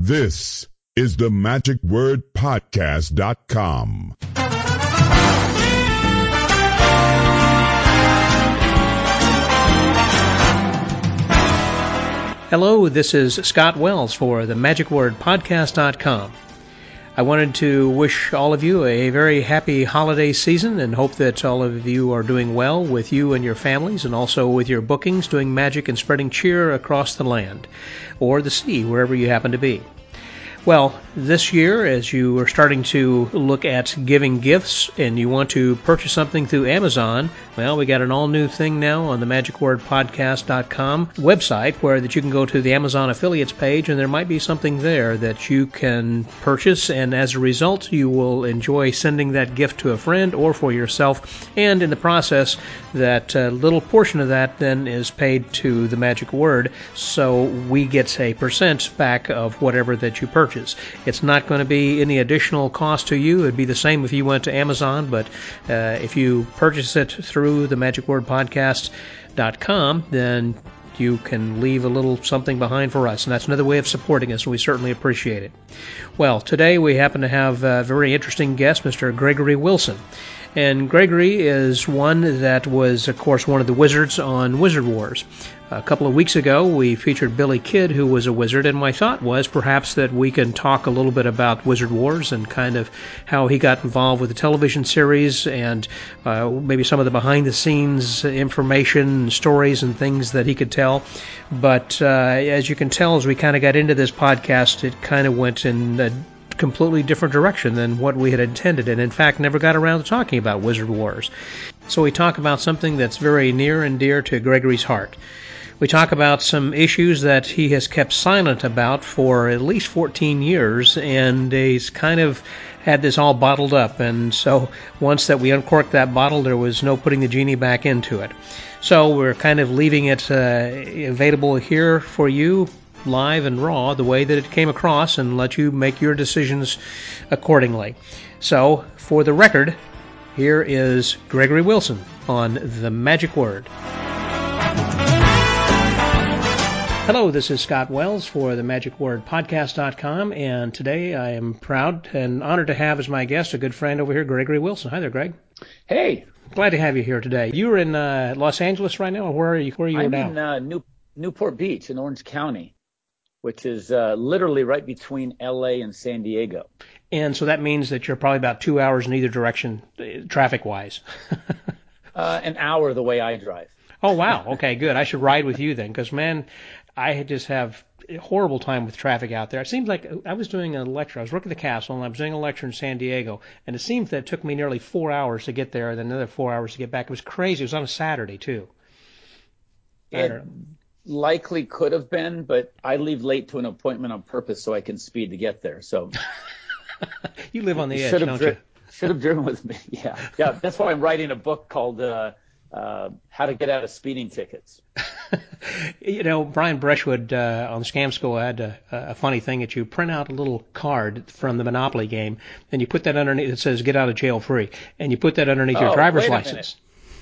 This is the magicwordpodcast.com. Hello, this is Scott Wells for the magicwordpodcast.com. I wanted to wish all of you a very happy holiday season and hope that all of you are doing well with you and your families and also with your bookings, doing magic and spreading cheer across the land or the sea, wherever you happen to be. Well, this year, as you are starting to look at giving gifts and you want to purchase something through Amazon, well, we got an all-new thing now on the magicwordpodcast.com website where that you can go to the Amazon affiliates page and there might be something there that you can purchase, and as a result, you will enjoy sending that gift to a friend or for yourself, and in the process, that little portion of that then is paid to the Magic Word, so we get a percent back of whatever that you purchase. It's not going to be any additional cost to you. It'd be the same if you went to Amazon, but if you purchase it through the magicwordpodcast.com, then you can leave a little something behind for us, and that's another way of supporting us, and we certainly appreciate it. Well, today we happen to have a very interesting guest, Mr. Gregory Wilson. And Gregory is one that was, of course, one of the wizards on Wizard Wars. A couple of weeks ago, we featured Billy Kidd, who was a wizard, and my thought was perhaps that we can talk a little bit about Wizard Wars and kind of how he got involved with the television series and maybe some of the behind-the-scenes information and stories and things that he could tell. But as you can tell, as we kind of got into this podcast, it kind of went in a completely different direction than what we had intended, and in fact never got around to talking about Wizard Wars. So we talk about something that's very near and dear to Gregory's heart. We talk about some issues that he has kept silent about for at least 14 years, and he's kind of had this all bottled up, and so once that we uncorked that bottle, there was no putting the genie back into it. So we're kind of leaving it available here for you, live and raw, the way that it came across, and let you make your decisions accordingly. So, for the record, here is Gregory Wilson on The Magic Word. Hello, this is Scott Wells for the magicwordpodcast.com, and today I am proud and honored to have as my guest a good friend over here, Gregory Wilson. Hi there, Greg. Hey. Glad to have you here today. You're in Los Angeles right now, or where are you now? I'm in Newport Beach in Orange County, which is literally right between L.A. and San Diego. And so that means that you're probably about 2 hours in either direction, traffic-wise. An hour the way I drive. Oh, wow. Okay, good. I should ride with you then, because, man, I just have a horrible time with traffic out there. It seems like I was doing a lecture. I was working at the castle, and I was doing a lecture in San Diego, and it seems that it took me nearly 4 hours to get there and then another 4 hours to get back. It was crazy. It was on a Saturday, too. It likely could have been, but I leave late to an appointment on purpose so I can speed to get there. So you live on the edge, don't you? Should have driven with me. Yeah. That's why I'm writing a book called How to Get Out of Speeding Tickets. You know, Brian Brushwood on Scam School had a funny thing that you print out a little card from the Monopoly game, and you put that underneath. It says "Get out of jail free," and you put that underneath your driver's license.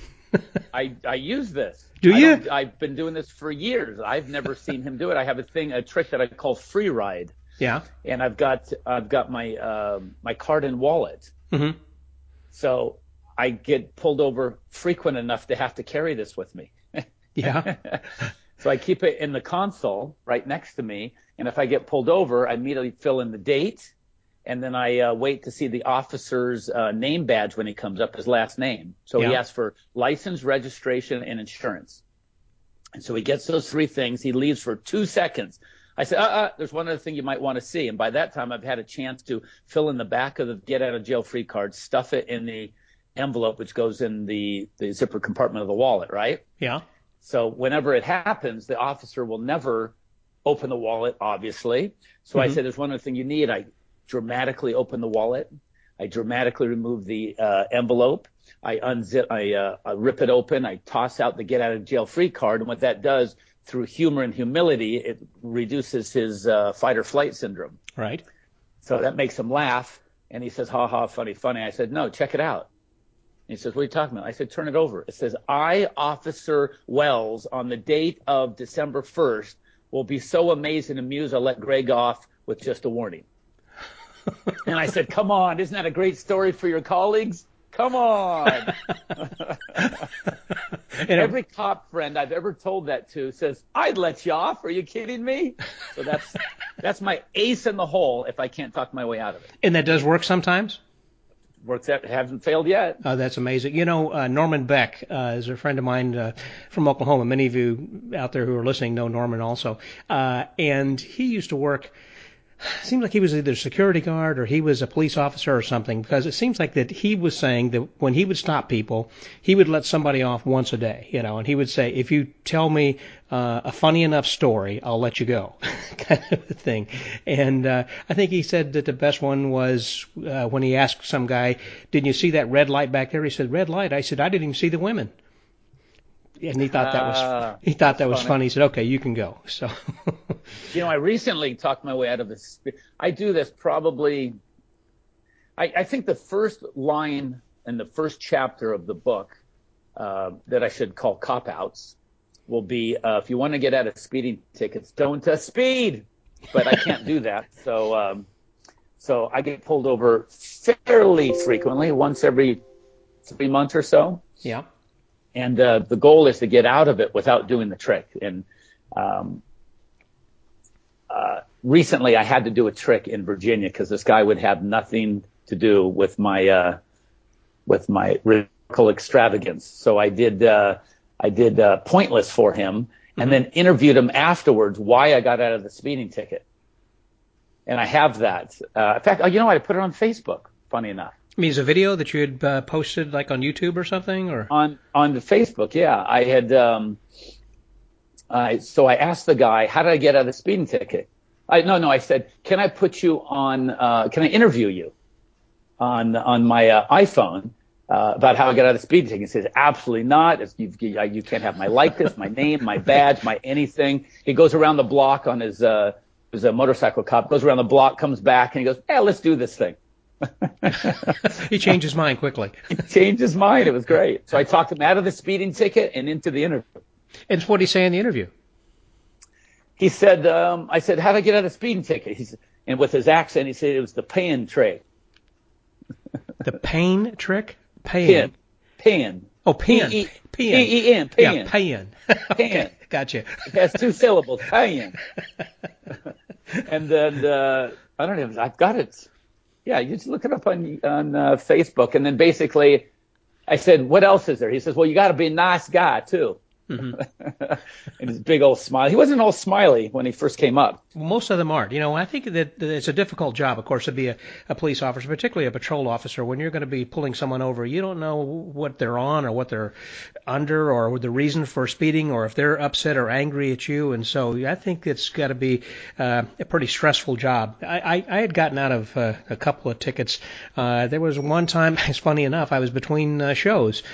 I use this. Do you? I've been doing this for years. I've never seen him do it. I have a trick that I call free ride. Yeah. And I've got my my card and wallet. Mm-hmm. So I get pulled over frequent enough to have to carry this with me. Yeah. So I keep it in the console right next to me, and if I get pulled over, I immediately fill in the date, and then I wait to see the officer's name badge when he comes up, his last name. So he asks for license, registration, and insurance. And so he gets those three things. He leaves for 2 seconds. I said, there's one other thing you might want to see. And by that time, I've had a chance to fill in the back of the get out of jail free card, stuff it in the envelope, which goes in the zipper compartment of the wallet, right? Yeah. So whenever it happens, the officer will never open the wallet, obviously. So I said, there's one other thing you need. I dramatically open the wallet. I dramatically remove the envelope. I unzip, I rip it open. I toss out the get out of jail free card. And what that does, through humor and humility, it reduces his fight or flight syndrome. Right. So that makes him laugh. And he says, ha ha, funny, funny. I said, no, check it out. And he says, what are you talking about? I said, turn it over. It says, I, Officer Wells, on the date of December 1st, will be so amazed and amused I'll let Greg off with just a warning. And I said, come on, isn't that a great story for your colleagues? Come on. Every cop friend I've ever told that to says, I'd let you off. Are you kidding me? So that's my ace in the hole if I can't talk my way out of it. And that does work sometimes? Works out, hasn't failed yet. That's amazing. You know, Norman Beck is a friend of mine from Oklahoma. Many of you out there who are listening know Norman also. And he used to work, seems like he was either a security guard or he was a police officer or something, because it seems like that he was saying that when he would stop people, he would let somebody off once a day, you know, and he would say, if you tell me a funny enough story, I'll let you go, kind of a thing. And I think he said that the best one was when he asked some guy, didn't you see that red light back there? He said, red light? I said, I didn't even see the women. And he thought that was funny. He said, okay, you can go. So, you know, I recently talked my way out of this. I do this probably, I think the first line in the first chapter of the book that I should call cop-outs will be, if you want to get out of speeding tickets, don't speed. But I can't do that. So I get pulled over fairly frequently, once every 3 months or so. Yeah. And the goal is to get out of it without doing the trick. And recently I had to do a trick in Virginia because this guy would have nothing to do with my radical extravagance. So I did Pointless for him and then interviewed him afterwards why I got out of the speeding ticket. And I have that. In fact, you know what? I put it on Facebook, funny enough. I mean, is a video that you had posted like on YouTube or something, or on the Facebook? Yeah, I had. So I asked the guy, "How did I get out of the speeding ticket?" I said, "Can I put you on? Can I interview you on my iPhone about how I got out of the speeding ticket?" He says, "Absolutely not. You can't have my likeness, my name, my badge, my anything." He goes around the block on his a motorcycle cop. Goes around the block, comes back, and he goes, "Yeah, let's do this thing." He changed his mind quickly. He changed his mind. It was great. So I talked him out of the speeding ticket and into the interview. And what did he say in the interview? He said, I said, how'd I get out of the speeding ticket? He said, and with his accent, he said it was the pain trick. The pain trick? Pin. Oh, pin. P-E-N. P-E-N. Pin. Yeah, pin. Okay, gotcha. It has 2 syllables. Pin. And then, I don't know, I've got it. Yeah, you just look it up on Facebook. And then basically I said, what else is there? He says, well, you got to be a nice guy, too. Mm-hmm. And his big old smile. He wasn't all smiley when he first came up. Well, most of them aren't. You know, I think that it's a difficult job, of course, to be a police officer, particularly a patrol officer. When you're going to be pulling someone over, you don't know what they're on or what they're under or the reason for speeding or if they're upset or angry at you. And so I think it's got to be a pretty stressful job. I had gotten out of a couple of tickets. There was one time, it's funny enough, I was between shows,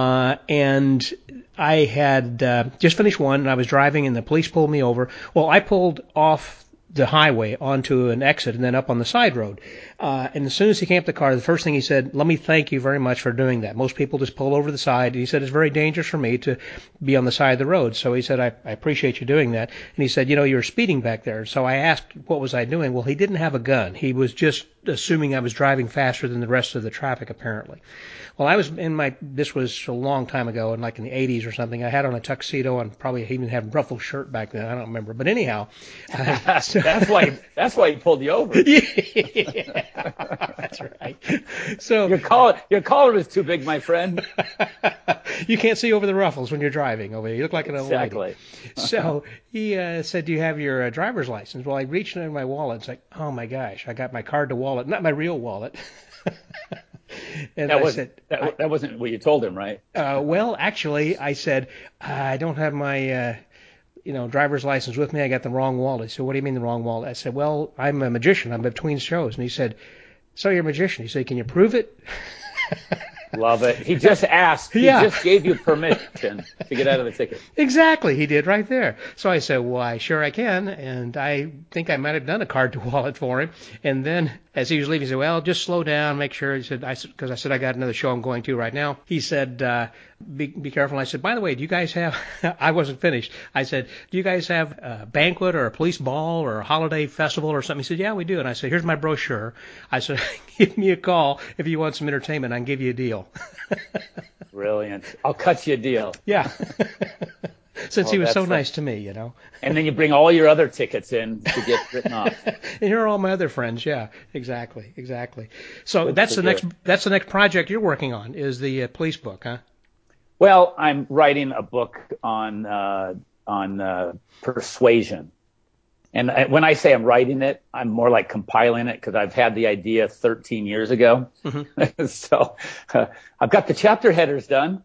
and I had just finished one, and I was driving, and the police pulled me over. Well, I pulled off the highway onto an exit and then up on the side road. And as soon as he came up the car, the first thing he said, let me thank you very much for doing that. Most people just pull over to the side. He said, it's very dangerous for me to be on the side of the road. So he said, I appreciate you doing that. And he said, you know, you were speeding back there. So I asked, what was I doing? Well, he didn't have a gun. He was just assuming I was driving faster than the rest of the traffic, apparently. Well, I was this was a long time ago, like in the 80s or something. I had on a tuxedo and probably even had a ruffled shirt back then. I don't remember. But anyhow. That's why he pulled you over. Yeah, that's right. So your collar is too big, my friend. You can't see over the ruffles when you're driving over there. You look like an old lady. Exactly. So he said, do you have your driver's license? Well, I reached into my wallet. It's like, oh, my gosh, I got my card to wallet, not my real wallet. And that wasn't what you told him, right? Well, actually, I said, I don't have my driver's license with me. I got the wrong wallet. He said, what do you mean the wrong wallet? I said, well, I'm a magician. I'm between shows. And he said, so you're a magician. He said, can you prove it? Love it. He just asked. He just gave you permission to get out of the ticket. Exactly. He did right there. So I said, why, sure I can. And I think I might have done a card to wallet for him. And then as he was leaving, he said, well, just slow down, make sure. He said, because I said, I got another show I'm going to right now. He said, be careful. And I said, by the way, do you guys have, I wasn't finished. I said, do you guys have a banquet or a police ball or a holiday festival or something? He said, yeah, we do. And I said, here's my brochure. I said, give me a call if you want some entertainment. I can give you a deal. Brilliant. I'll cut you a deal. Yeah. Since he was so nice to me, you know. And then you bring all your other tickets in to get written off. And here are all my other friends. Yeah, exactly. So that's the next project you're working on, is the police book, huh? Well, I'm writing a book on persuasion. And when I say I'm writing it, I'm more like compiling it, because I've had the idea 13 years ago. Mm-hmm. So I've got the chapter headers done.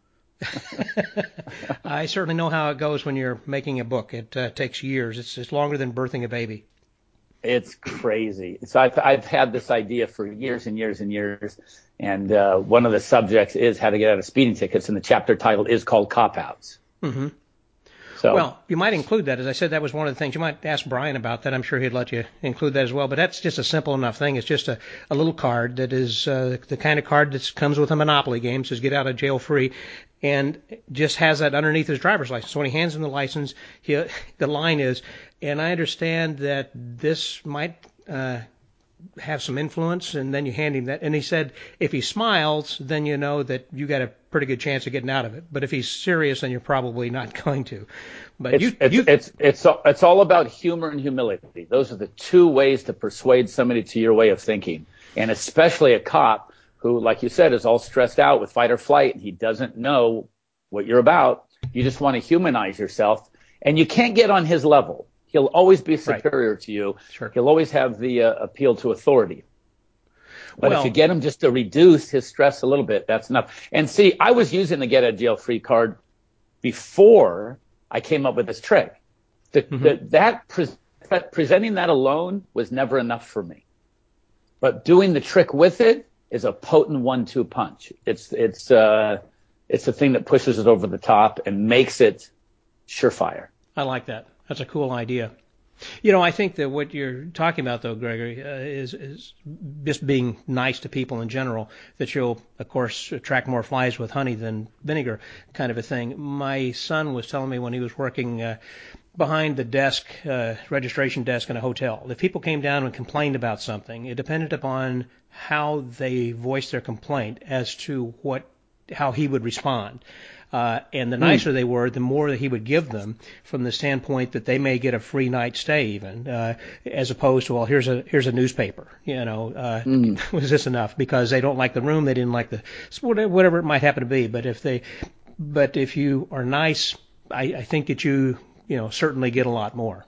I certainly know how it goes when you're making a book. It takes years. It's longer than birthing a baby. It's crazy. So I've had this idea for years and years and years. And one of the subjects is how to get out of speeding tickets. And the chapter title is called Cop Outs. Mm-hmm. So, well, you might include that. As I said, that was one of the things. You might ask Brian about that. I'm sure he'd let you include that as well. But that's just a simple enough thing. It's just a little card that is the kind of card that comes with a Monopoly game. Says get out of jail free, and just has that underneath his driver's license. So when he hands him the license, the line is, and I understand that this might have some influence, and then you hand him that. And he said, if he smiles, then you know that you got a pretty good chance of getting out of it. But if he's serious, then you're probably not going to. But it's all about humor and humility. Those are the two ways to persuade somebody to your way of thinking. And especially a cop who, like you said, is all stressed out with fight or flight, and he doesn't know what you're about. You just want to humanize yourself, and you can't get on his level. He'll always be superior to you. Sure. He'll always have the appeal to authority. But if you get him just to reduce his stress a little bit, that's enough. And see, I was using the get out of jail free card before I came up with this trick. Presenting that alone was never enough for me. But doing the trick with it is a potent 1-2 punch. It's the thing that pushes it over the top and makes it surefire. I like that. That's a cool idea. You know, I think that what you're talking about, though, Gregory, is just being nice to people in general, that you'll, of course, attract more flies with honey than vinegar kind of a thing. My son was telling me when he was working behind the desk, registration desk in a hotel, if people came down and complained about something, it depended upon how they voiced their complaint as to how he would respond. And the nicer they were, the more that he would give them, from the standpoint that they may get a free night stay even, as opposed to, well, here's a newspaper, was this enough? Because they don't like the room, they didn't like whatever it might happen to be. But if you are nice, I think that you certainly get a lot more.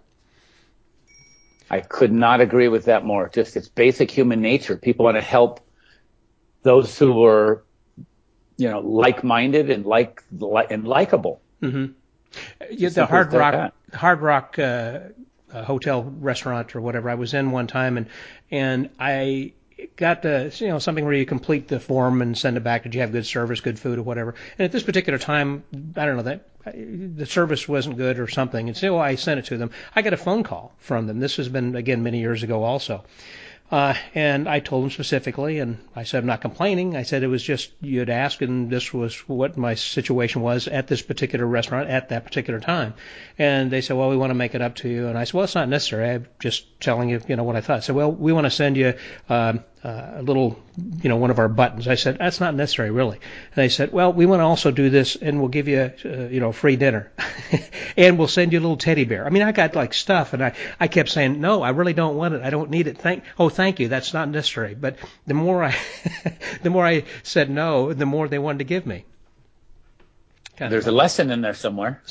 I could not agree with that more. Just, it's basic human nature. People want to help those who are, like-minded and likable. Mm-hmm. The Hard Rock hotel restaurant or whatever I was in one time, and I got something where you complete the form and send it back. Did you have good service, good food, or whatever? And at this particular time, I don't know, that the service wasn't good or something. And so I sent it to them. I got a phone call from them. This has been, again, many years ago also. And I told them specifically, and I said, I'm not complaining. I said it was just, you'd asked, and this was what my situation was at this particular restaurant at that particular time. And they said, well, we want to make it up to you. And I said, well, it's not necessary. I'm just telling you, what I thought. I said, well, we want to send you a little, one of our buttons. I said, that's not necessary, really. And they said, well, we want to also do this, and we'll give you, free dinner. And we'll send you a little teddy bear. I mean, I got like stuff, and I kept saying, no, I really don't want it. I don't need it. Thank you. That's not necessary. But the more I said no, the more they wanted to give me. There's a lesson in there somewhere.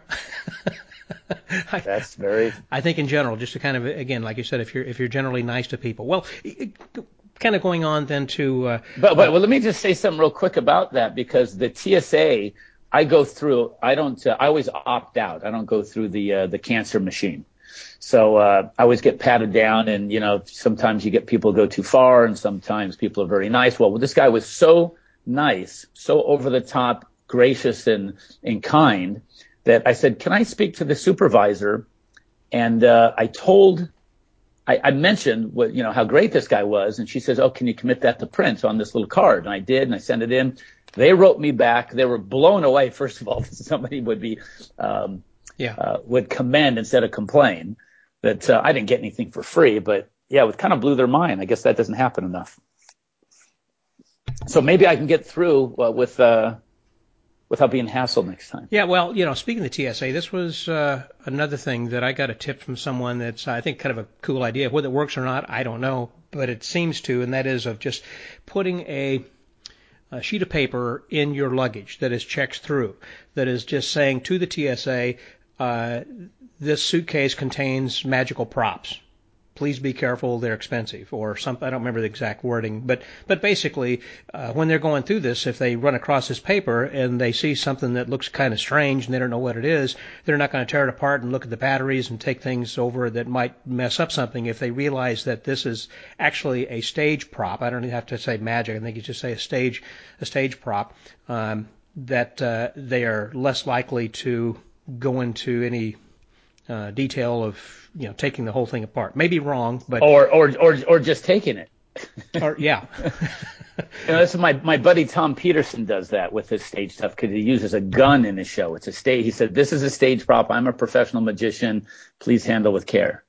That's very. I think in general, just to kind of, again, like you said, if you're generally nice to people. Well, kind of going on then to. But let me just say something real quick about that, because the TSA, I go through. I always opt out. I don't go through the cancer machine. So I always get patted down, and sometimes you get people go too far, and sometimes people are very nice. Well, this guy was so nice, so over the top, gracious and kind, that I said, can I speak to the supervisor? And I mentioned how great this guy was, and she says, oh, can you commit that to print on this little card? And I did, and I sent it in. They wrote me back. They were blown away, first of all, that somebody would be would commend instead of complain. That I didn't get anything for free, but yeah, it kind of blew their mind. I guess that doesn't happen enough. So maybe I can get through without being hassled next time. Yeah, well, speaking of the TSA, this was another thing that I got a tip from someone that's, I think, kind of a cool idea. Whether it works or not, I don't know, but it seems to, and that is of just putting a sheet of paper in your luggage that is checked through, that is just saying to the TSA, this suitcase contains magical props. Please be careful, they're expensive, or something. I don't remember the exact wording, but basically, when they're going through this, if they run across this paper and they see something that looks kind of strange and they don't know what it is, they're not going to tear it apart and look at the batteries and take things over that might mess up something. If they realize that this is actually a stage prop, I don't even have to say magic. I think you just say a stage prop, that they are less likely to go into any detail of taking the whole thing apart. Maybe wrong, but or just taking it. Or yeah. That's my buddy Tom Peterson does that with his stage stuff because he uses a gun in his show. It's a stage. He said, "This is a stage prop. I'm a professional magician. Please handle with care."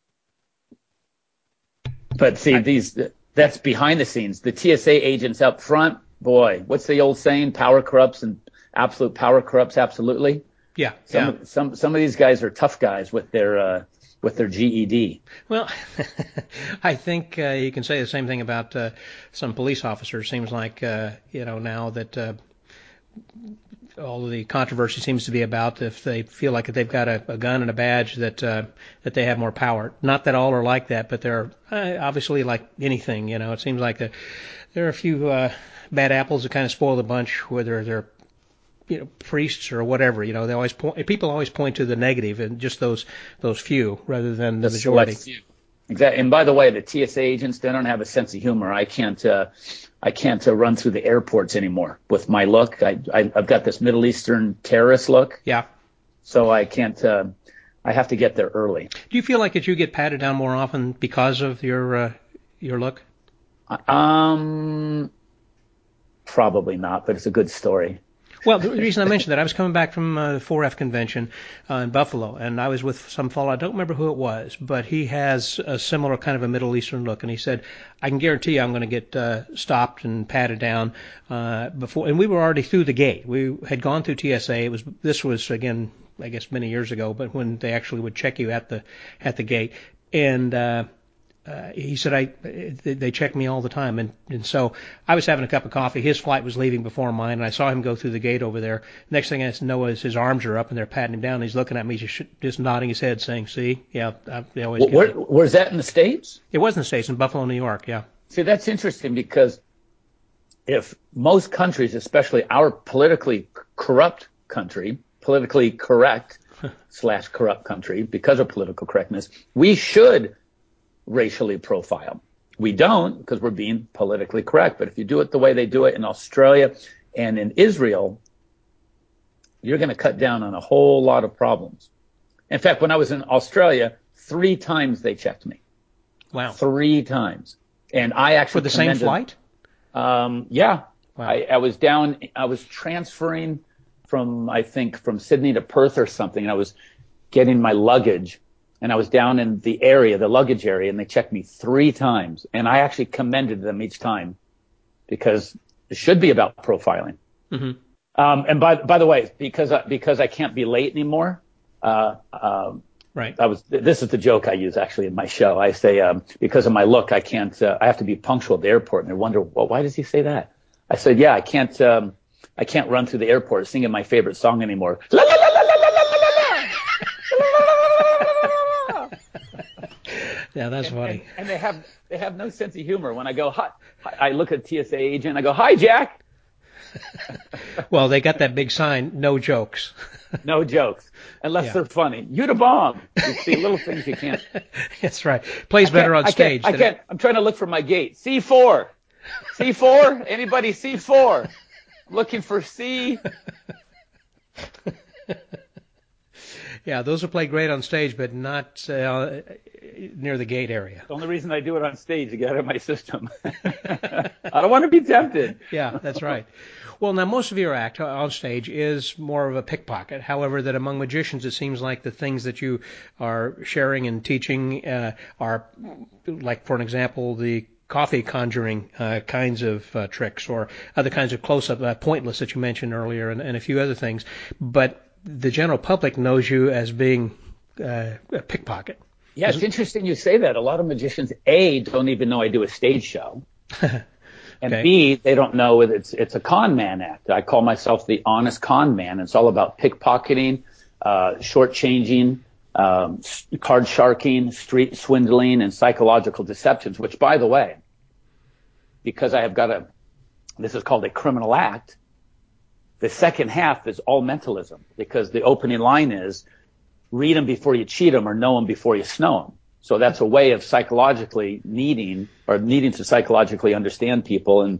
But see, that's behind the scenes. The TSA agents up front, boy, what's the old saying? Power corrupts, and absolute power corrupts absolutely. Yeah. Some of these guys are tough guys with their GED. Well, I think you can say the same thing about some police officers. Seems like now that all of the controversy seems to be about if they feel like if they've got a gun and a badge that they have more power. Not that all are like that, but they're obviously like anything. It seems like there are a few bad apples that kind of spoil the bunch, whether they're priests or whatever. People always point to the negative and just those few rather than the majority. Exactly. And by the way, the TSA agents, they don't have a sense of humor. I can't run through the airports anymore with my look. I've got this Middle Eastern terrorist look. Yeah. So I can't. I have to get there early. Do you feel like that you get patted down more often because of your look? Probably not, but it's a good story. Well, the reason I mentioned that, I was coming back from the 4F convention in Buffalo, and I was with some fellow, I don't remember who it was, but he has a similar kind of a Middle Eastern look, and he said, I can guarantee you I'm going to get stopped and patted down before, and we were already through the gate. We had gone through TSA. This was, again, I guess many years ago, but when they actually would check you at the gate, and he said they check me all the time, and so I was having a cup of coffee. His flight was leaving before mine, and I saw him go through the gate over there. Next thing I know is his arms are up and they're patting him down. And he's looking at me, just nodding his head, saying, "See, yeah, they always." Where's that in the States? It was in the States, in Buffalo, New York. Yeah. See, that's interesting because if most countries, especially our politically correct country, politically correct / corrupt country, because of political correctness, we should racially profile. We don't because we're being politically correct. But if you do it the way they do it in Australia and in Israel, you're going to cut down on a whole lot of problems. In fact, when I was in Australia, 3 times they checked me. Wow. 3 times. And I actually for the same flight? Yeah. Wow. I was transferring from Sydney to Perth or something, and I was getting my luggage. And I was down in the luggage area, and they checked me 3 times. And I actually commended them each time because it should be about profiling. Mm-hmm. And by the way, because I can't be late anymore. Right. This is the joke I use actually in my show. I say, because of my look, I can't, I have to be punctual at the airport. And they wonder, well, why does he say that? I said, yeah, I can't run through the airport singing my favorite song anymore. La, la, la, la, la, la, la, la, la. Yeah, that's funny. And they have no sense of humor. When I go, hi, I look at TSA agent and I go, "Hi, Jack." Well, they got that big sign, no jokes. No jokes, unless they're funny. You the bomb. You see little things you can't. That's right. Plays better on stage. I can't. I'm trying to look for my gate. C4. C4? Anybody C4? I'm looking for C. Yeah, those will play great on stage, but not near the gate area. The only reason I do it on stage to get out of my system. I don't want to be tempted. Yeah, that's right. Well, now most of your act on stage is more of a pickpocket. However, that among magicians, it seems like the things that you are sharing and teaching are, like, for an example, the coffee conjuring kinds of tricks, or other kinds of close-up, pointless that you mentioned earlier, and a few other things. But the general public knows you as being a pickpocket. Yeah, it's interesting you say that. A lot of magicians, A, don't even know I do a stage show. And Okay. B, they don't know it's a con man act. I call myself the honest con man. It's all about pickpocketing, shortchanging, card sharking, street swindling, and psychological deceptions, which, by the way, because I have got this is called a criminal act, the second half is all mentalism, because the opening line is, read them before you cheat them, or know them before you snow them. So that's a way of psychologically needing to psychologically understand people and,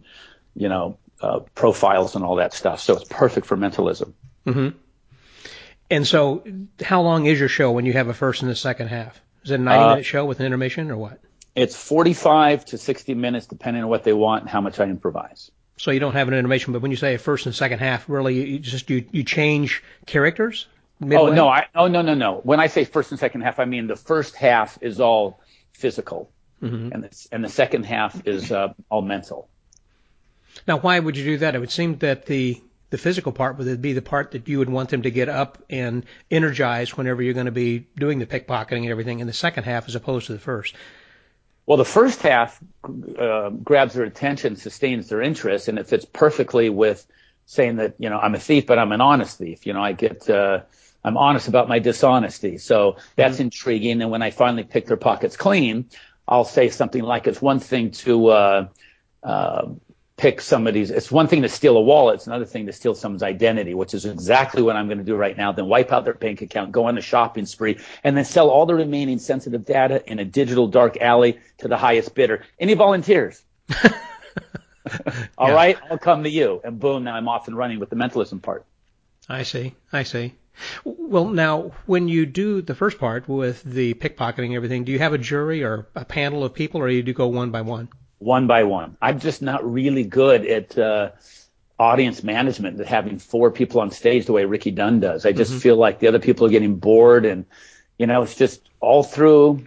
profiles and all that stuff. So it's perfect for mentalism. Mm-hmm. And so how long is your show when you have a first and a second half? Is it a 90-minute show with an intermission, or what? It's 45 to 60 minutes, depending on what they want and how much I improvise. So you don't have an intermission, but when you say a first and second half, really you change characters? Midway? No. When I say first and second half, I mean the first half is all physical, and the second half is all mental. Now, why would you do that? It would seem that the physical part would be the part that you would want them to get up and energized whenever you're going to be doing the pickpocketing and everything, in the second half as opposed to the first. Well, the first half grabs their attention, sustains their interest, and it fits perfectly with saying that, I'm a thief, but I'm an honest thief. I'm honest about my dishonesty. So that's intriguing. And when I finally pick their pockets clean, I'll say something like, it's one thing to it's one thing to steal a wallet. It's another thing to steal someone's identity, which is exactly what I'm going to do right now. Then wipe out their bank account, go on a shopping spree, and then sell all the remaining sensitive data in a digital dark alley to the highest bidder. Any volunteers? All right, I'll come to you. And boom, now I'm off and running with the mentalism part. I see. Well, now, when you do the first part with the pickpocketing and everything, do you have a jury or a panel of people, or you do go one by one? One by one. I'm just not really good at audience management, having four people on stage the way Ricky Dunn does. I just feel like the other people are getting bored, and it's just all through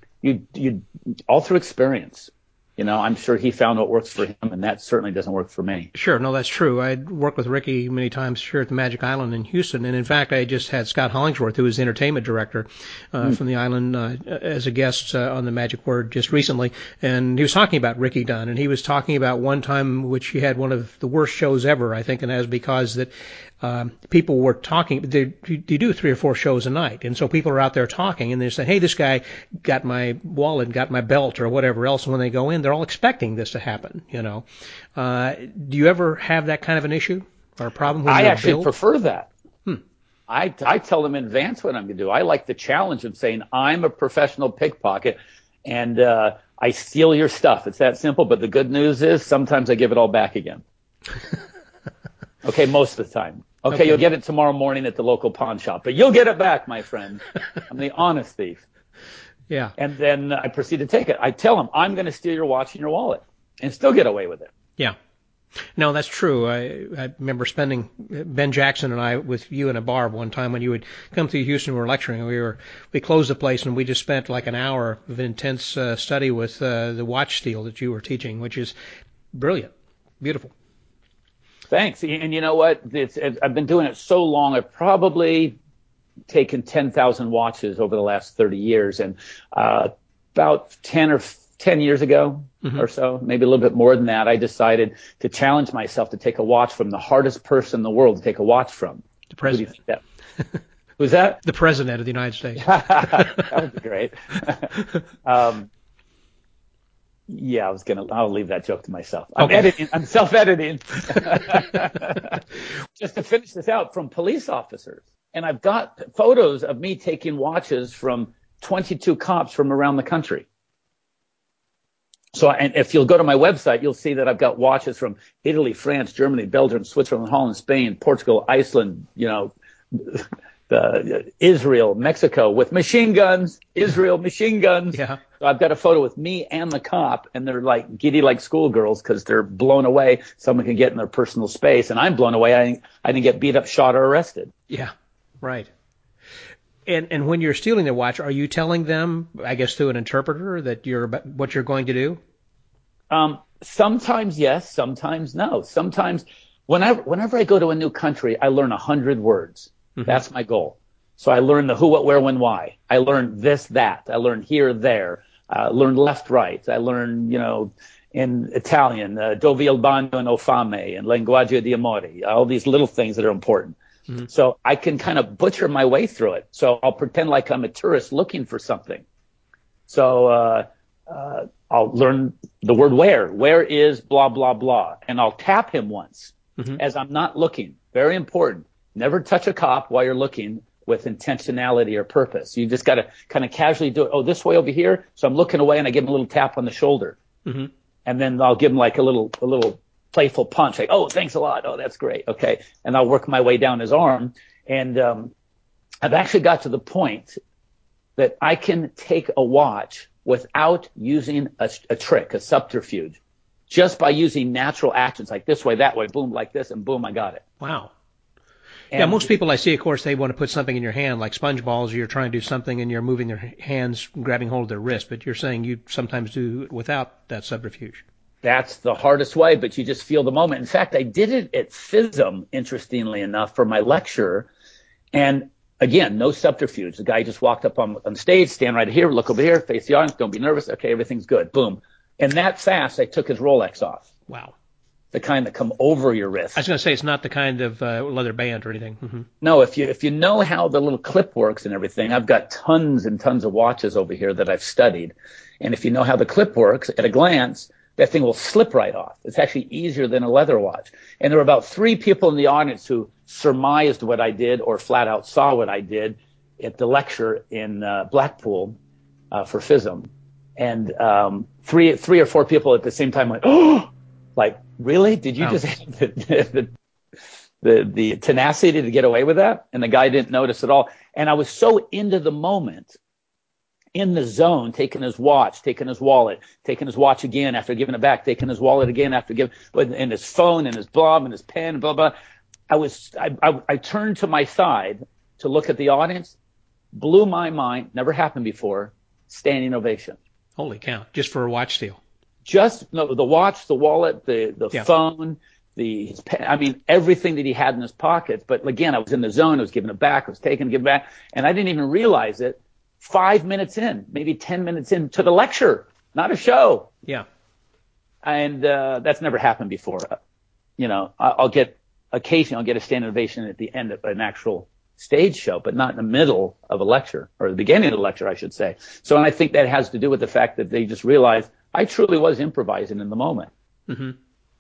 experience. I'm sure he found what works for him, and that certainly doesn't work for me. Sure, no, that's true. I worked with Ricky many times here at the Magic Island in Houston, and in fact, I just had Scott Hollingsworth, who is the entertainment director from the island, as a guest on the Magic Word just recently, and he was talking about Ricky Dunn, and he was talking about one time which he had one of the worst shows ever, I think, and that was because that people were talking. You do 3 or 4 shows a night, and so people are out there talking, and they say, "Hey, this guy got my wallet, got my belt, or whatever else." And when they go in, they're all expecting this to happen. Do you ever have that kind of an issue or a problem? I actually prefer that. I tell them in advance what I'm going to do. I like the challenge of saying I'm a professional pickpocket, and I steal your stuff. It's that simple. But the good news is sometimes I give it all back again. Okay, most of the time. Okay, you'll get it tomorrow morning at the local pawn shop, but you'll get it back, my friend. I'm the honest thief. Yeah. And then I proceed to take it. I tell them, I'm going to steal your watch and your wallet, and still get away with it. Yeah. No, that's true. I remember spending Ben Jackson and I with you in a bar one time when you would come to Houston. We were lecturing. We closed the place, and we just spent like an hour of intense study with the watch steal that you were teaching, which is brilliant, beautiful. Thanks. And you know what? I've been doing it so long. I've probably taken 10,000 watches over the last 30 years. And about 10 years ago or so, maybe a little bit more than that, I decided to challenge myself to take a watch from the hardest person in the world to take a watch from. The president. Who do you think that? Who's that? The president of the United States. That would be great. Yeah, I'll leave that joke to myself. I'm self-editing. Just to finish this out, from police officers. And I've got photos of me taking watches from 22 cops from around the country. So, and if you'll go to my website, you'll see that I've got watches from Italy, France, Germany, Belgium, Switzerland, Holland, Spain, Portugal, Iceland, Israel, Mexico with machine guns, Israel, machine guns. Yeah. So I've got a photo with me and the cop, and they're like giddy like schoolgirls because they're blown away. Someone can get in their personal space, and I'm blown away. I didn't get beat up, shot, or arrested. Yeah, right. And when you're stealing their watch, are you telling them, I guess through an interpreter, that what you're going to do? Sometimes yes, sometimes no. Sometimes whenever I go to a new country, I learn 100 words. Mm-hmm. That's my goal. So I learn the who, what, where, when, why. I learn this, that. I learn here, there. Learn left, right. I learn, in Italian, dove il bagno e no fame, and linguaggio di amore, all these little things that are important. Mm-hmm. So I can kind of butcher my way through it. So I'll pretend like I'm a tourist looking for something. So I'll learn the word where. Where is blah, blah, blah. And I'll tap him once as I'm not looking. Very important. Never touch a cop while you're looking with intentionality or purpose. You just got to kind of casually do it. Oh, this way over here. So I'm looking away and I give him a little tap on the shoulder. Mm-hmm. And then I'll give him like a little playful punch. Like, oh, thanks a lot. Oh, that's great. Okay. And I'll work my way down his arm. And I've actually got to the point that I can take a watch without using a trick, a subterfuge, just by using natural actions like this way, that way, boom, like this, and boom, I got it. Wow. And yeah, most people I see, of course, they want to put something in your hand, like sponge balls. You're trying to do something and you're moving their hands, grabbing hold of their wrist. But you're saying you sometimes do it without that subterfuge. That's the hardest way, but you just feel the moment. In fact, I did it at FISM, interestingly enough, for my lecture. And again, no subterfuge. The guy just walked up on stage, stand right here, look over here, face the audience, don't be nervous. Okay, everything's good. Boom. And that fast, I took his Rolex off. Wow. The kind that come over your wrist. I was going to say it's not the kind of leather band or anything. Mm-hmm. No, if you know how the little clip works and everything, I've got tons and tons of watches over here that I've studied. And if you know how the clip works, at a glance, that thing will slip right off. It's actually easier than a leather watch. And there were about 3 people in the audience who surmised what I did or flat out saw what I did at the lecture in Blackpool for FISM. And 3 or 4 people at the same time went, oh, like, really? Did you just have the tenacity to get away with that? And the guy didn't notice at all. And I was so into the moment, in the zone, taking his watch, taking his wallet, taking his watch again after giving it back, taking his wallet again after giving, and his phone and his blob and his pen, blah, blah. I turned to my side to look at the audience, blew my mind, never happened before, standing ovation. Holy cow, just for a watch steal. Just the watch, the wallet, the phone, his pen, I mean, everything that he had in his pockets. But again, I was in the zone. I was giving it back. I was taking it back. And I didn't even realize it 5 minutes in, maybe 10 minutes in to the lecture, not a show. Yeah. And that's never happened before. I'll get a standing ovation at the end of an actual stage show, but not in the middle of a lecture, or the beginning of the lecture, I should say. So, and I think that has to do with the fact that they just realized I truly was improvising in the moment. Mm-hmm.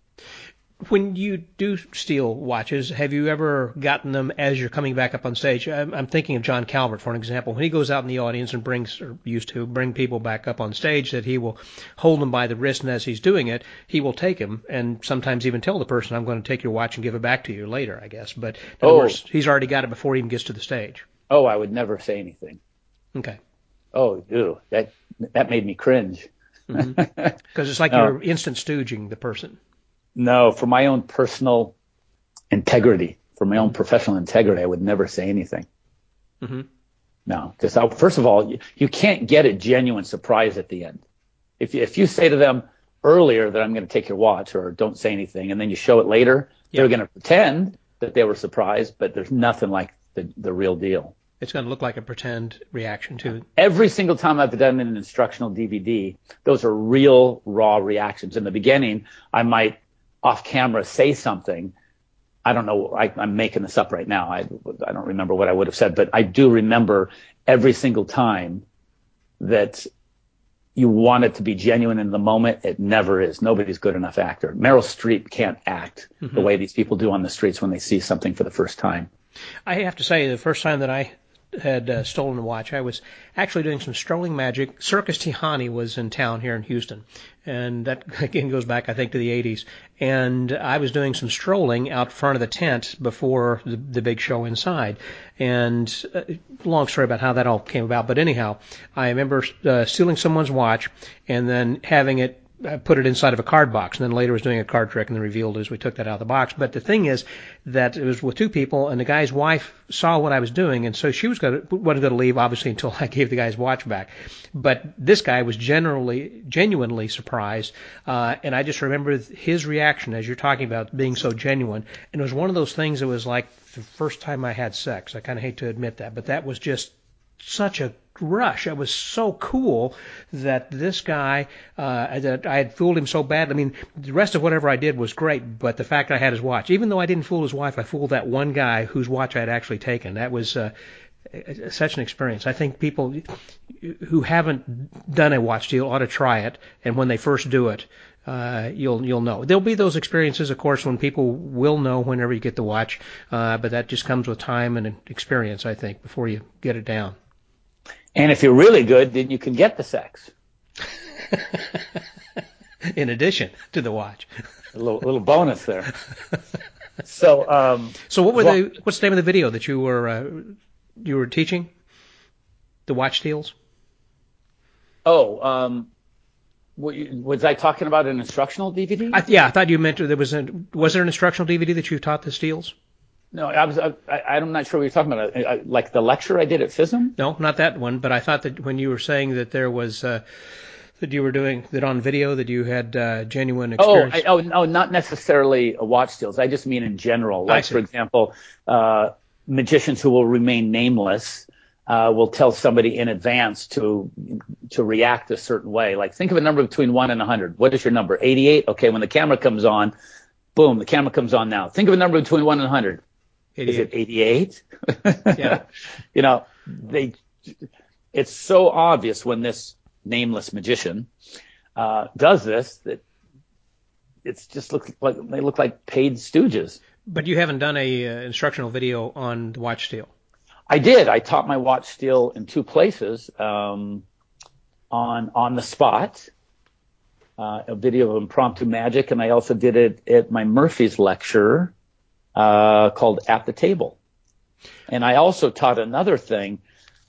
When you do steal watches, have you ever gotten them as you're coming back up on stage? I'm thinking of John Calvert, for an example. When he goes out in the audience and used to bring people back up on stage, that he will hold them by the wrist, and as he's doing it, he will take them and sometimes even tell the person, I'm going to take your watch and give it back to you later, I guess. But in other words, he's already got it before he even gets to the stage. Oh, I would never say anything. Okay. Oh, ew, that made me cringe. Because it's like you're instant stooging the person. No, for my own personal integrity, for my own professional integrity, I would never say anything. Mm-hmm. No, because first of all, you can't get a genuine surprise at the end. If you say to them earlier that I'm going to take your watch or don't say anything, and then you show it later, they're going to pretend that they were surprised, but there's nothing like the real deal. It's going to look like a pretend reaction to it. Every single time I've done an instructional DVD, those are real, raw reactions. In the beginning, I might off camera say something. I don't know. I'm making this up right now. I don't remember what I would have said, but I do remember every single time that you want it to be genuine in the moment. It never is. Nobody's good enough actor. Meryl Streep can't act the way these people do on the streets when they see something for the first time. I have to say, the first time that I had stolen a watch. I was actually doing some strolling magic. Circus Tihani was in town here in Houston, and that again goes back, I think, to the 80s. And I was doing some strolling out front of the tent before the big show inside. And long story about how that all came about. But anyhow, I remember stealing someone's watch and then having it put it inside of a card box, and then later was doing a card trick and then revealed as we took that out of the box. But the thing is that it was with two people, and the guy's wife saw what I was doing, and so she wasn't going to leave, obviously, until I gave the guy's watch back. But this guy was genuinely surprised, and I just remember his reaction as you're talking about being so genuine. And it was one of those things that was like the first time I had sex. I kind of hate to admit that, but that was just such a rush. It was so cool that this guy, that I had fooled him so bad. I mean, the rest of whatever I did was great, but the fact I had his watch, even though I didn't fool his wife, I fooled that one guy whose watch I had actually taken. That was such an experience. I think people who haven't done a watch steal ought to try it, and when they first do it, you'll know. There'll be those experiences, of course, when people will know whenever you get the watch, but that just comes with time and experience, I think, before you get it down. And if you're really good, then you can get the sex. In addition to the watch. A little bonus there. So what's the name of the video that you were teaching? The watch steals? Oh, was I talking about an instructional DVD? I thought you meant was there an instructional DVD that you taught the steals? No, I'm not sure what you're talking about. Like the lecture I did at FISM? No, not that one. But I thought that when you were saying that there was that you were doing that on video, that you had genuine experience. No, not necessarily watch steals. I just mean in general. Like, for example, magicians who will remain nameless will tell somebody in advance to react a certain way. Like, think of a number between 1 and 100. What is your number? 88? Okay, when the camera comes on, boom, the camera comes on now. Think of a number between 1 and 100. 88. Is it 88? Yeah. You know, it's so obvious when this nameless magician does this that it's just they look like paid stooges. But you haven't done a instructional video on the watch steal. I did. I taught my watch steal in two places, on the spot, a video of impromptu magic, and I also did it at my Murphy's lecture called At the Table. And I also taught another thing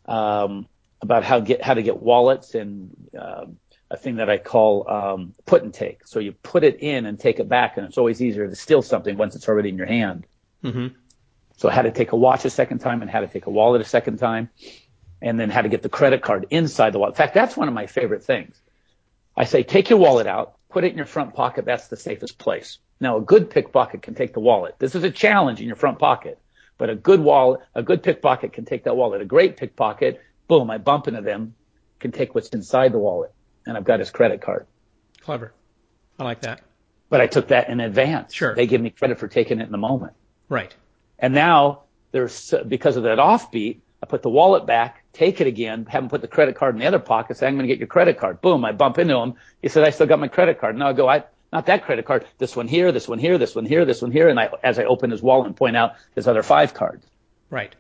about how to get wallets, and a thing that I call put and take. So you put it in and take it back, and it's always easier to steal something once it's already in your hand. Mm-hmm. So how to take a watch a second time, and how to take a wallet a second time, and then how to get the credit card inside the wallet. In fact, that's one of my favorite things. I say, take your wallet out, put it in your front pocket. That's the safest place. Now, a good pickpocket can take the wallet. This is a challenge in your front pocket, but a good pickpocket can take that wallet. A great pickpocket, boom, I bump into them, can take what's inside the wallet, and I've got his credit card. Clever. I like that. But I took that in advance. Sure. They give me credit for taking it in the moment. Right. And now because of that offbeat, I put the wallet back, take it again, have him put the credit card in the other pocket, say, I'm going to get your credit card. Boom, I bump into him. He said, I still got my credit card. Now I go, not that credit card, this one here, this one here, this one here, this one here. And as I open his wallet and point out his other 5 cards. Right.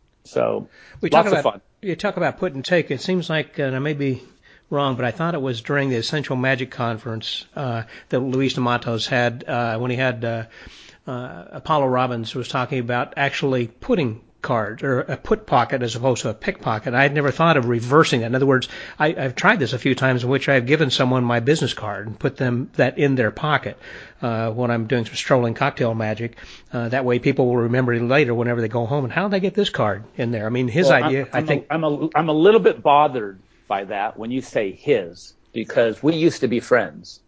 So lots of fun. You talk about put and take. It seems like, and I may be wrong, but I thought it was during the Essential Magic Conference that Luis de Matos had when he had Apollo Robbins was talking about actually putting cards, or a put pocket as opposed to a pickpocket. I had never thought of reversing that. In other words, I've tried this a few times in which I've given someone my business card and put them that in their pocket when I'm doing some strolling cocktail magic. That way people will remember it later whenever they go home. And how did I get this card in there? I mean, his idea, I think. I'm a little bit bothered by that when you say his, because we used to be friends.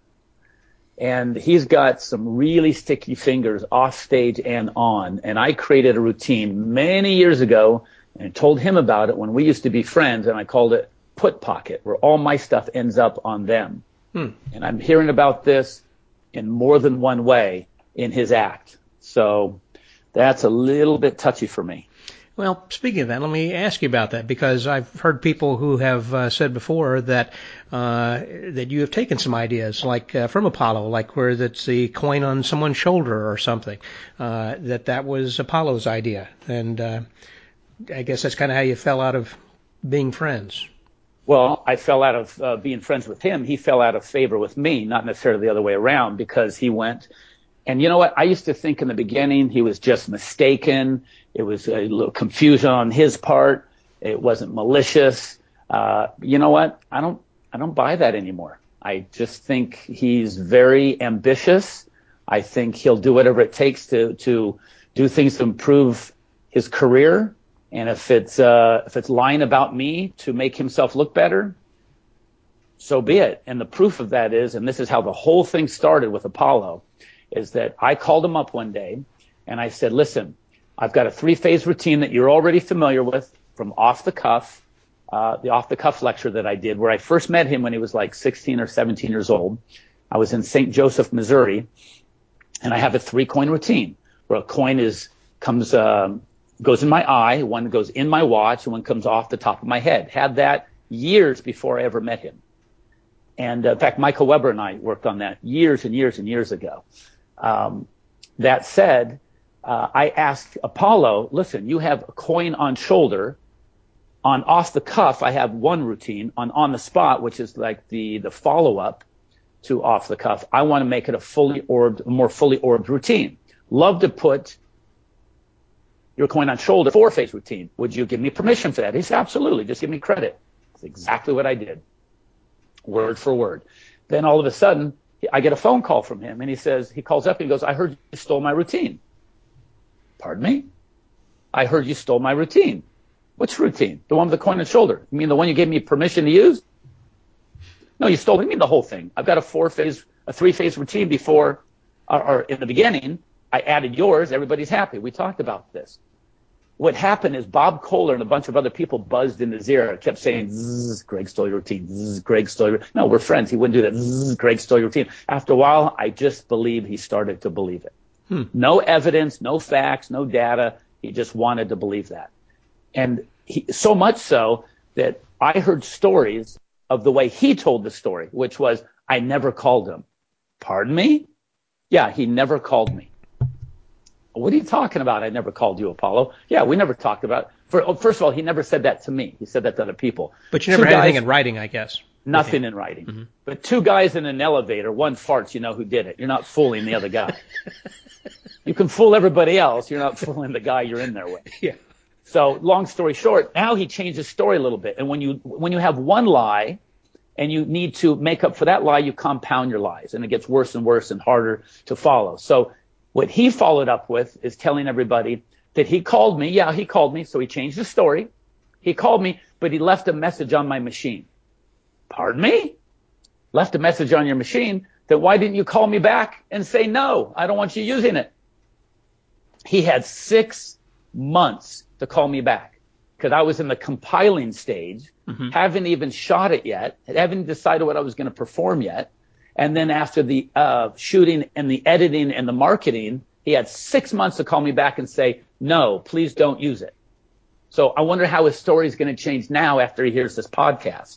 And he's got some really sticky fingers off stage and on. And I created a routine many years ago and told him about it when we used to be friends. And I called it Put Pocket, where all my stuff ends up on them. And I'm hearing about this in more than one way in his act. So that's a little bit touchy for me. Well, speaking of that, let me ask you about that, because I've heard people who have said before that that you have taken some ideas, like from Apollo, like where that's the coin on someone's shoulder or something, that was Apollo's idea. And I guess that's kind of how you fell out of being friends. Well, I fell out of being friends with him. He fell out of favor with me, not necessarily the other way around, because he went. And you know what? I used to think in the beginning he was just mistaken. It was a little confusion on his part. It wasn't malicious. You know what? I don't buy that anymore. I just think he's very ambitious. I think he'll do whatever it takes to do things to improve his career. And if it's lying about me to make himself look better, so be it. And the proof of that is, and this is how the whole thing started with Apollo, is that I called him up one day and I said, listen, I've got a 3-phase routine that you're already familiar with from Off the Cuff, the Off the Cuff lecture that I did, where I first met him when he was like 16 or 17 years old. I was in St. Joseph, Missouri, and I have a 3-coin routine where a coin goes in my eye, one goes in my watch, and one comes off the top of my head. Had that years before I ever met him. And in fact, Michael Weber and I worked on that years and years and years ago. That said, I asked Apollo, listen, you have a coin on shoulder. On Off the Cuff, I have one routine. On the Spot, which is like the follow-up to Off the Cuff, I want to make it a more fully orbed routine. Love to put your coin on shoulder 4-phase routine. Would you give me permission for that? He said, absolutely. Just give me credit. That's exactly what I did. Word for word. Then all of a sudden, I get a phone call from him, and he calls up and he goes, I heard you stole my routine. Pardon me? I heard you stole my routine. Which routine? The one with the coin on shoulder. You mean the one you gave me permission to use? No, you stole it. You mean the whole thing. I've got a 3-phase routine before, or in the beginning. I added yours. Everybody's happy. We talked about this. What happened is Bob Kohler and a bunch of other people buzzed in his ear, kept saying, Zzz, Greg stole your routine. Zzz, Greg stole your... No, we're friends. He wouldn't do that. Zzz, Greg stole your routine. After a while, I just believed he started to believe it. No evidence, no facts, no data. He just wanted to believe that. And so much so that I heard stories of the way he told the story, which was, I never called him. Pardon me? Yeah, he never called me. What are you talking about? I never called you, Apollo. Yeah, we never talked about it. First of all, he never said that to me. He said that to other people. But you never had anything in writing, I guess. Nothing in writing. Mm-hmm. But 2 guys in an elevator, one farts, you know who did it. You're not fooling the other guy. You can fool everybody else. You're not fooling the guy you're in there with. Yeah. So long story short, now he changed his story a little bit. And when you have one lie and you need to make up for that lie, you compound your lies. And it gets worse and worse and harder to follow. So what he followed up with is telling everybody that he called me. Yeah, he called me. So he changed the story. He called me, but he left a message on my machine. Pardon me? Left a message on your machine? Then why didn't you call me back and say, no, I don't want you using it? He had 6 months to call me back because I was in the compiling stage, haven't even shot it yet, haven't decided what I was going to perform yet. And then after the shooting and the editing and the marketing, he had 6 months to call me back and say, no, please don't use it. So I wonder how his story is going to change now after he hears this podcast.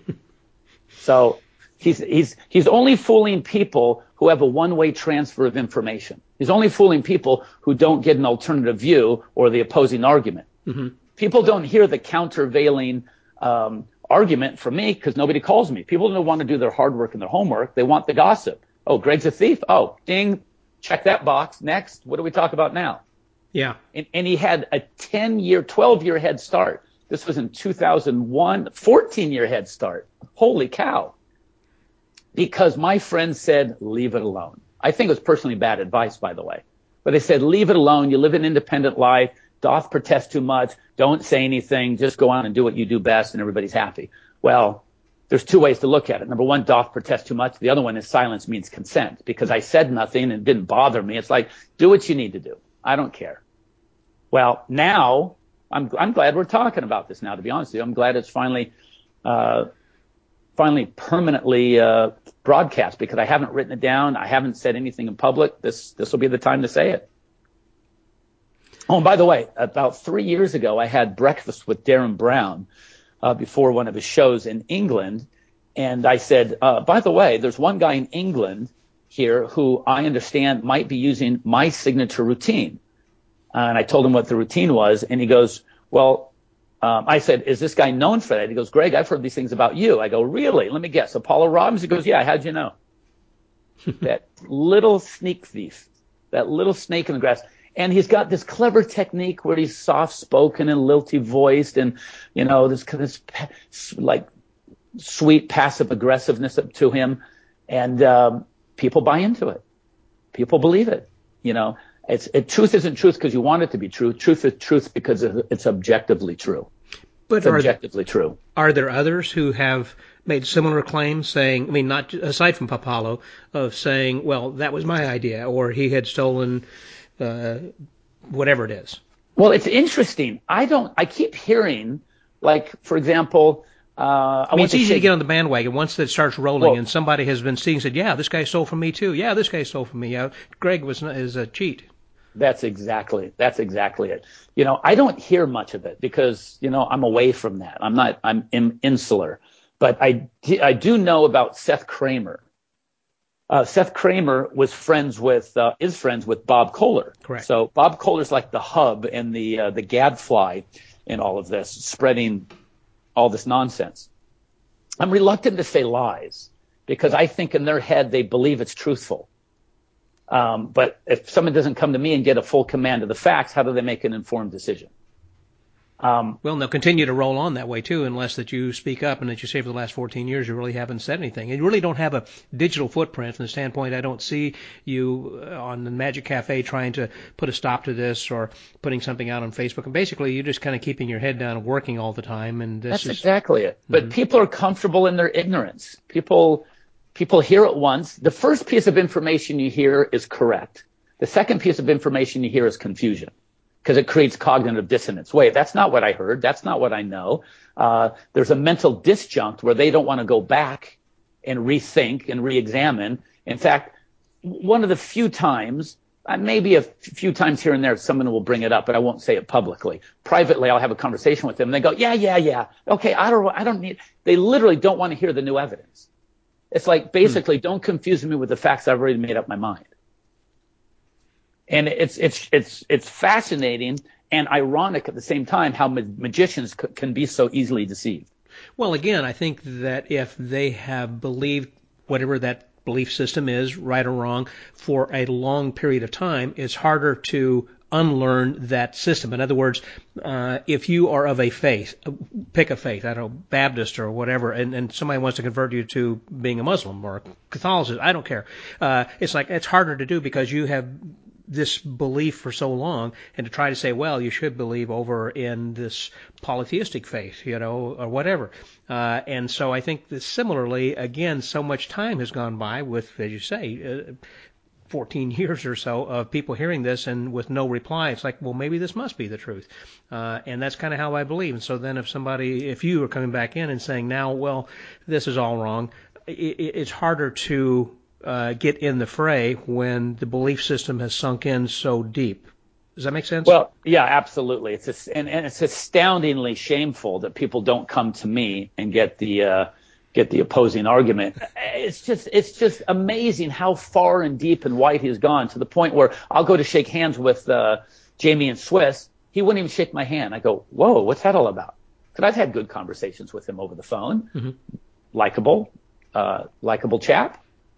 So he's only fooling people who have a one-way transfer of information. He's only fooling people who don't get an alternative view or the opposing argument. Mm-hmm. People don't hear the countervailing argument from me because nobody calls me. People don't want to do their hard work and their homework. They want the gossip. Oh, Greg's a thief? Oh, ding. Check that box. Next. What do we talk about now? Yeah. And he had a 12-year head start. This was in 2001, 14-year head start. Holy cow. Because my friend said, leave it alone. I think it was personally bad advice, by the way. But they said, leave it alone. You live an independent life. Doth protest too much. Don't say anything. Just go on and do what you do best and everybody's happy. Well, there's 2 ways to look at it. Number one, doth protest too much. The other one is silence means consent because I said nothing and it didn't bother me. It's like, do what you need to do. I don't care. Well, now I'm glad we're talking about this now, to be honest with you. I'm glad it's finally permanently broadcast because I haven't written it down. I haven't said anything in public. This will be the time to say it. Oh, and by the way, about 3 years ago, I had breakfast with Darren Brown before one of his shows in England. And I said, by the way, there's one guy in England here who I understand might be using my signature routine. And I told him what the routine was. And he goes, Well, I said, is this guy known for that? He goes, Greg, I've heard these things about you. I go, really? Let me guess. Apollo Robbins? He goes, yeah, how'd you know? That little sneak thief, that little snake in the grass. And he's got this clever technique where he's soft-spoken and lilty-voiced and, this like sweet passive aggressiveness to him. And people buy into it. People believe it. Truth isn't truth because you want it to be true. Truth is truth because it's objectively true. But it's objectively true. Are there others who have made similar claims saying, not aside from Apollo, of saying, well, that was my idea, or he had stolen whatever it is? Well, it's interesting. I keep hearing, like, for example, it's easy to get on the bandwagon once it starts rolling and somebody has been seeing, said, yeah, this guy stole from me too. Yeah, this guy stole from me. Yeah, Greg is a cheat. That's exactly it. I don't hear much of it because, I'm away from that. I'm insular. But I do know about Seth Kramer. Seth Kramer is friends with Bob Kohler. Correct. So Bob Kohler's like the hub and the gadfly in all of this, spreading all this nonsense. I'm reluctant to say lies because I think in their head they believe it's truthful. But if someone doesn't come to me and get a full command of the facts, how do they make an informed decision? Well, they'll continue to roll on that way too, unless that you speak up and that you say for the last 14 years you really haven't said anything. And you really don't have a digital footprint from the standpoint I don't see you on the Magic Cafe trying to put a stop to this or putting something out on Facebook. And basically you're just kind of keeping your head down and working all the time. And that's exactly it. But people are comfortable in their ignorance. People hear it once. The first piece of information you hear is correct. The second piece of information you hear is confusion because it creates cognitive dissonance. Wait, that's not what I heard. That's not what I know. There's a mental disjunct where they don't want to go back and rethink and re-examine. In fact, one of the few times, maybe a few times here and there, someone will bring it up, but I won't say it publicly. Privately, I'll have a conversation with them and they go, yeah. Okay, I don't need, they literally don't want to hear the new evidence. It's like, basically, don't confuse me with the facts. I've already made up my mind. And it's fascinating and ironic at the same time how magicians can be so easily deceived. Well, again, I think that if they have believed whatever that belief system is, right or wrong, for a long period of time, it's harder to unlearn that system. In other words, if you are of a faith, pick a faith, I don't know, Baptist or whatever, and somebody wants to convert you to being a Muslim or Catholicism, I don't care. It's harder to do because you have this belief for so long, and to try to say, well, you should believe over in this polytheistic faith, or whatever. And so I think that similarly, again, so much time has gone by with, as you say, 14 years or so of people hearing this and with no reply. It's like, well, maybe this must be the truth. And that's kind of how I believe. And so then if you are coming back in and saying now, well, this is all wrong, it's harder to get in the fray when the belief system has sunk in so deep. Does that make sense? Well, yeah, absolutely. And it's astoundingly shameful that people don't come to me and get the opposing argument. It's just amazing how far and deep and wide he's gone, to the point where I'll go to shake hands with Jamie and Swiss. He wouldn't even shake my hand. I go, whoa, what's that all about? Because I've had good conversations with him over the phone. Mm-hmm. Likable chap.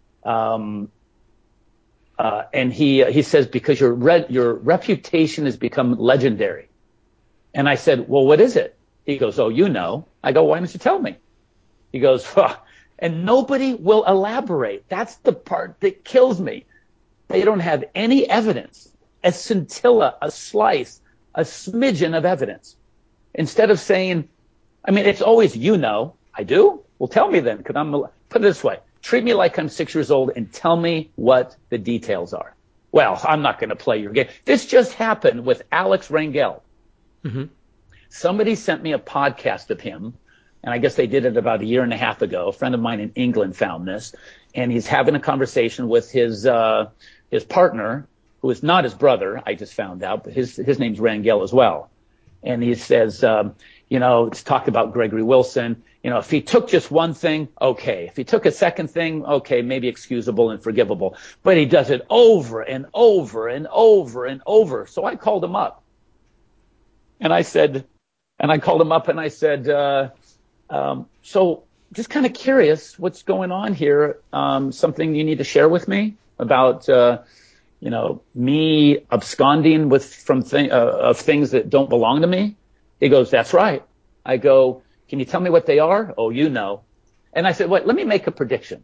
And he says, because your reputation has become legendary. And I said, well, what is it? He goes, oh, you know. I go, why don't you tell me? He goes, and nobody will elaborate. That's the part that kills me. They don't have any evidence, a scintilla, a slice, a smidgen of evidence. Instead of saying, it's always, I do? Well, tell me then, because put it this way. Treat me like I'm 6 years old and tell me what the details are. Well, I'm not going to play your game. This just happened with Alex Rangel. Mm-hmm. Somebody sent me a podcast of him, and I guess they did it about a year and a half ago. A friend of mine in England found this, and he's having a conversation with his partner, who is not his brother, I just found out, but his name's Rangel as well. And he says, it's talked about Gregory Wilson. If he took just one thing, okay. If he took a second thing, okay, maybe excusable and forgivable. But he does it over and over and over and over. So I called him up. And I said, And I called him up and I said, so just kind of curious what's going on here. Something you need to share with me about, me absconding from things that don't belong to me. He goes, that's right. I go, can you tell me what they are? Oh, you know. And I said, wait, let me make a prediction.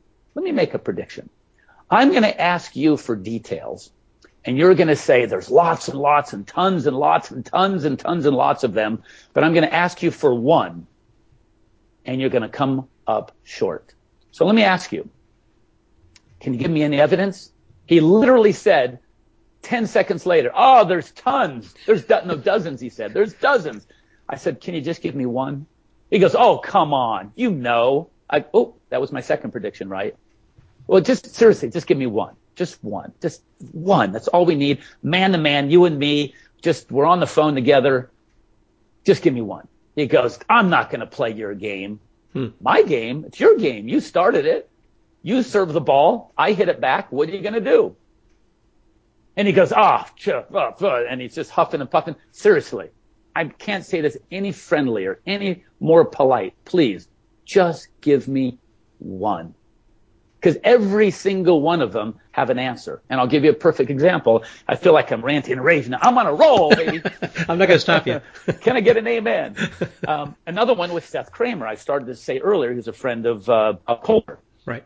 I'm going to ask you for details, and you're going to say there's lots and lots and tons and lots and tons and tons and lots of them, but I'm going to ask you for one, and you're going to come up short. So let me ask you, can you give me any evidence? He literally said 10 seconds later, oh, there's tons. Dozens, he said. There's dozens. I said, can you just give me one? He goes, oh, come on. You know. That was my second prediction, right? Well, just seriously, just give me one. Just one. Just one. That's all we need. Man to man, you and me. We're on the phone together. Just give me one. He goes, I'm not going to play your game. My game? It's your game. You started it. You serve the ball. I hit it back. What are you going to do? And he goes, and he's just huffing and puffing. Seriously, I can't say this any friendlier, any more polite. Please, just give me one. Because every single one of them have an answer. And I'll give you a perfect example. I feel like I'm ranting and raving. I'm on a roll, baby. I'm not going to stop you. Can I get an amen? Another one with Seth Kramer. I started to say earlier, he's a friend of Kohler. Right.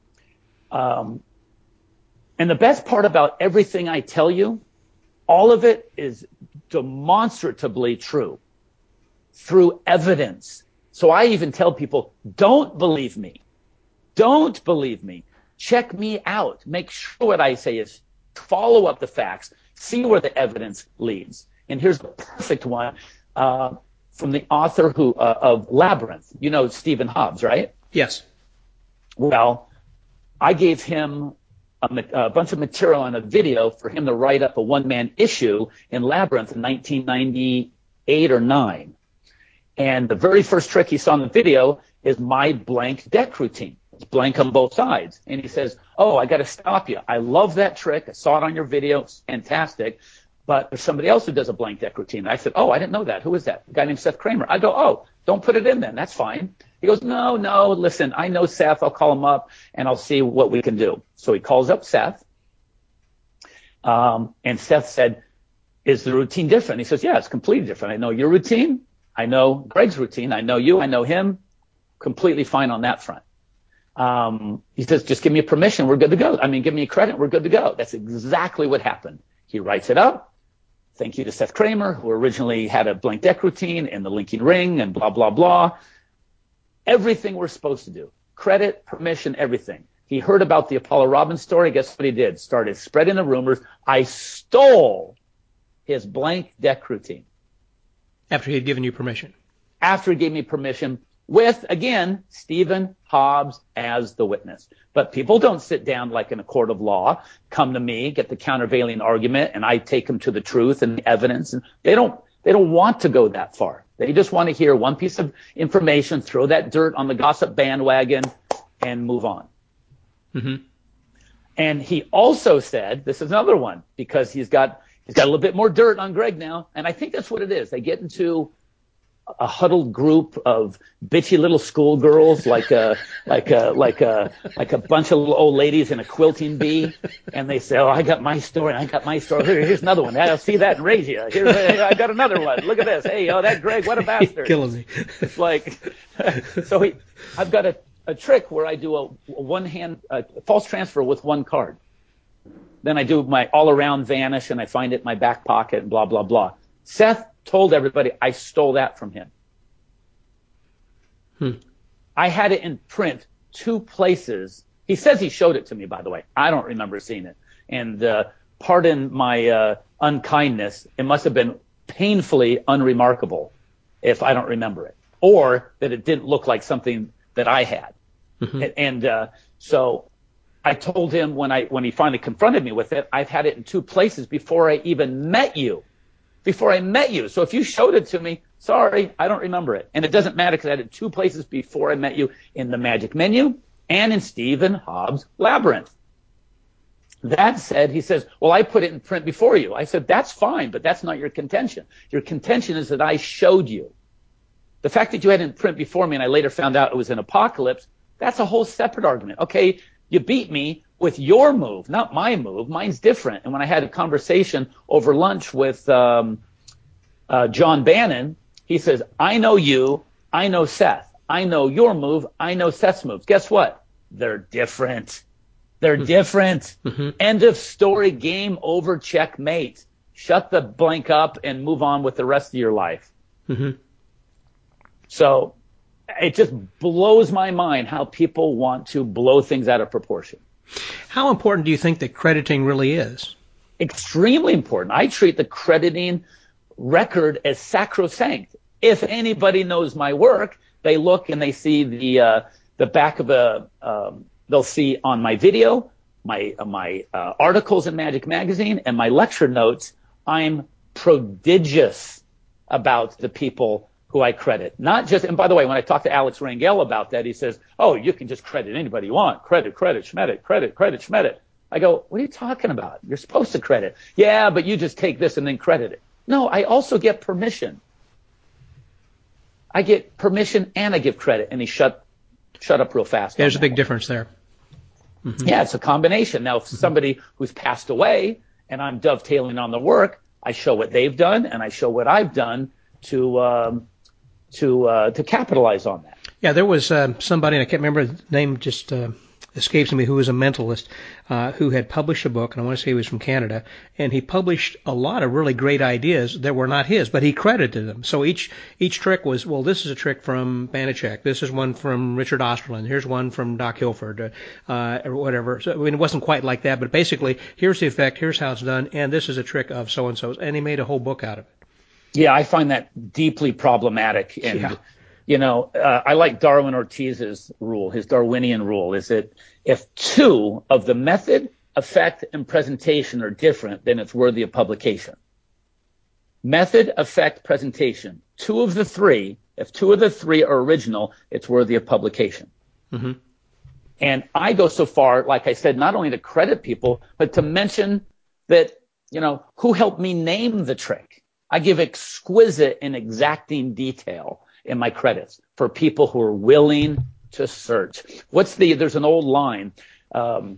And the best part about everything I tell you, all of it is demonstratively true through evidence. So I even tell people, don't believe me. Don't believe me. Check me out. Make sure what I say is follow up the facts. See where the evidence leads. And here's the perfect one from the author of Labyrinth. You know Stephen Hobbs, right? Yes. Well, I gave him a bunch of material on a video for him to write up a one-man issue in Labyrinth in 1998 or 9. And the very first trick he saw in the video is my blank deck routine. It's blank on both sides. And he says, oh, I got to stop you. I love that trick. I saw it on your video. It's fantastic. But there's somebody else who does a blank deck routine. And I said, oh, I didn't know that. Who is that? A guy named Seth Kramer. I go, oh, don't put it in then. That's fine. He goes, no, listen, I know Seth. I'll call him up and I'll see what we can do. So he calls up Seth. And Seth said, is the routine different? He says, yeah, it's completely different. I know your routine. I know Greg's routine. I know you. I know him. Completely fine on that front. He says, just give me permission. We're good to go. Give me credit. We're good to go. That's exactly what happened. He writes it up. Thank you to Seth Kramer, who originally had a blank deck routine and the linking ring and blah, blah, blah. Everything we're supposed to do. Credit, permission, everything. He heard about the Apollo Robbins story. Guess what he did? Started spreading the rumors. I stole his blank deck routine. After he had given you permission. After he gave me permission with, again, Stephen Hobbs as the witness. But people don't sit down like in a court of law, come to me, get the countervailing argument, and I take them to the truth and the evidence. And they don't want to go that far. They just want to hear one piece of information, throw that dirt on the gossip bandwagon, and move on. Mm-hmm. And he also said, this is another one, because he's got a little bit more dirt on Greg now, and I think that's what it is. They get into a huddled group of bitchy little schoolgirls, like a bunch of little old ladies in a quilting bee, and they say, "Oh, I got my story. Here's another one. I'll see that and raise you. I got another one. Look at this. Hey, that Greg, what a bastard!" Killing me. It's like, so I've got a trick where I do a one-hand false transfer with one card. Then I do my all-around vanish, and I find it in my back pocket, and blah blah blah. Seth told everybody I stole that from him. I had it in print 2 places. He says he showed it to me, by the way. I don't remember seeing it. And pardon my unkindness, it must have been painfully unremarkable if I don't remember it, or that it didn't look like something that I had. Mm-hmm. And so I told him when he finally confronted me with it, I've had it in 2 places before I even met you. So if you showed it to me, sorry, I don't remember it. And it doesn't matter because I had it 2 places before I met you, in the Magic Menu and in Stephen Hobbs' Labyrinth. That said, he says, well, I put it in print before you. I said, that's fine, but that's not your contention. Your contention is that I showed you. The fact that you had it in print before me and I later found out it was in Apocalypse, that's a whole separate argument. Okay, you beat me with your move, not my move. Mine's different. And when I had a conversation over lunch with John Bannon, he says, I know you, I know Seth. I know your move, I know Seth's moves. Guess what? They're different. They're different. End of story, game over, checkmate. Shut the blank up and move on with the rest of your life. So it just blows my mind how people want to blow things out of proportion. How important do you think that crediting really is? Extremely important. I treat the crediting record as sacrosanct. If anybody knows my work, they look and they see the back of they'll see on my video, my articles in Magic Magazine, and my lecture notes. I'm prodigious about the people who I credit. Not just, and by the way, when I talked to Alex Rangel about that, he says, oh, you can just credit anybody you want. Credit, Schmidt, credit, Schmidt. I go, what are you talking about? You're supposed to credit. Yeah, but you just take this and then credit it. No, I also get permission. I get permission and I give credit. And he shut up real fast. There's a big difference there. Yeah, it's a combination. Now, if somebody who's passed away and I'm dovetailing on the work, I show what they've done and I show what I've done to capitalize on that. Yeah, there was somebody, and I can't remember the name, just escapes me, who was a mentalist, who had published a book, and I want to say he was from Canada, and he published a lot of really great ideas that were not his, but he credited them. So each trick was, well, this is a trick from Banachek, this is one from Richard Osterland, here's one from Doc Hilford, or whatever. So, I mean, it wasn't quite like that, but basically, here's the effect, here's how it's done, and this is a trick of so-and-so's, and he made a whole book out of it. Yeah, I find that deeply problematic. And, I like Darwin Ortiz's rule, his Darwinian rule, is that if two of the method, effect, and presentation are different, then it's worthy of publication. Method, effect, presentation. If two of the three are original, it's worthy of publication. And I go so far, like I said, not only to credit people, but to mention that, who helped me name the trick. I give exquisite and exacting detail in my credits for people who are willing to search. There's an old line, the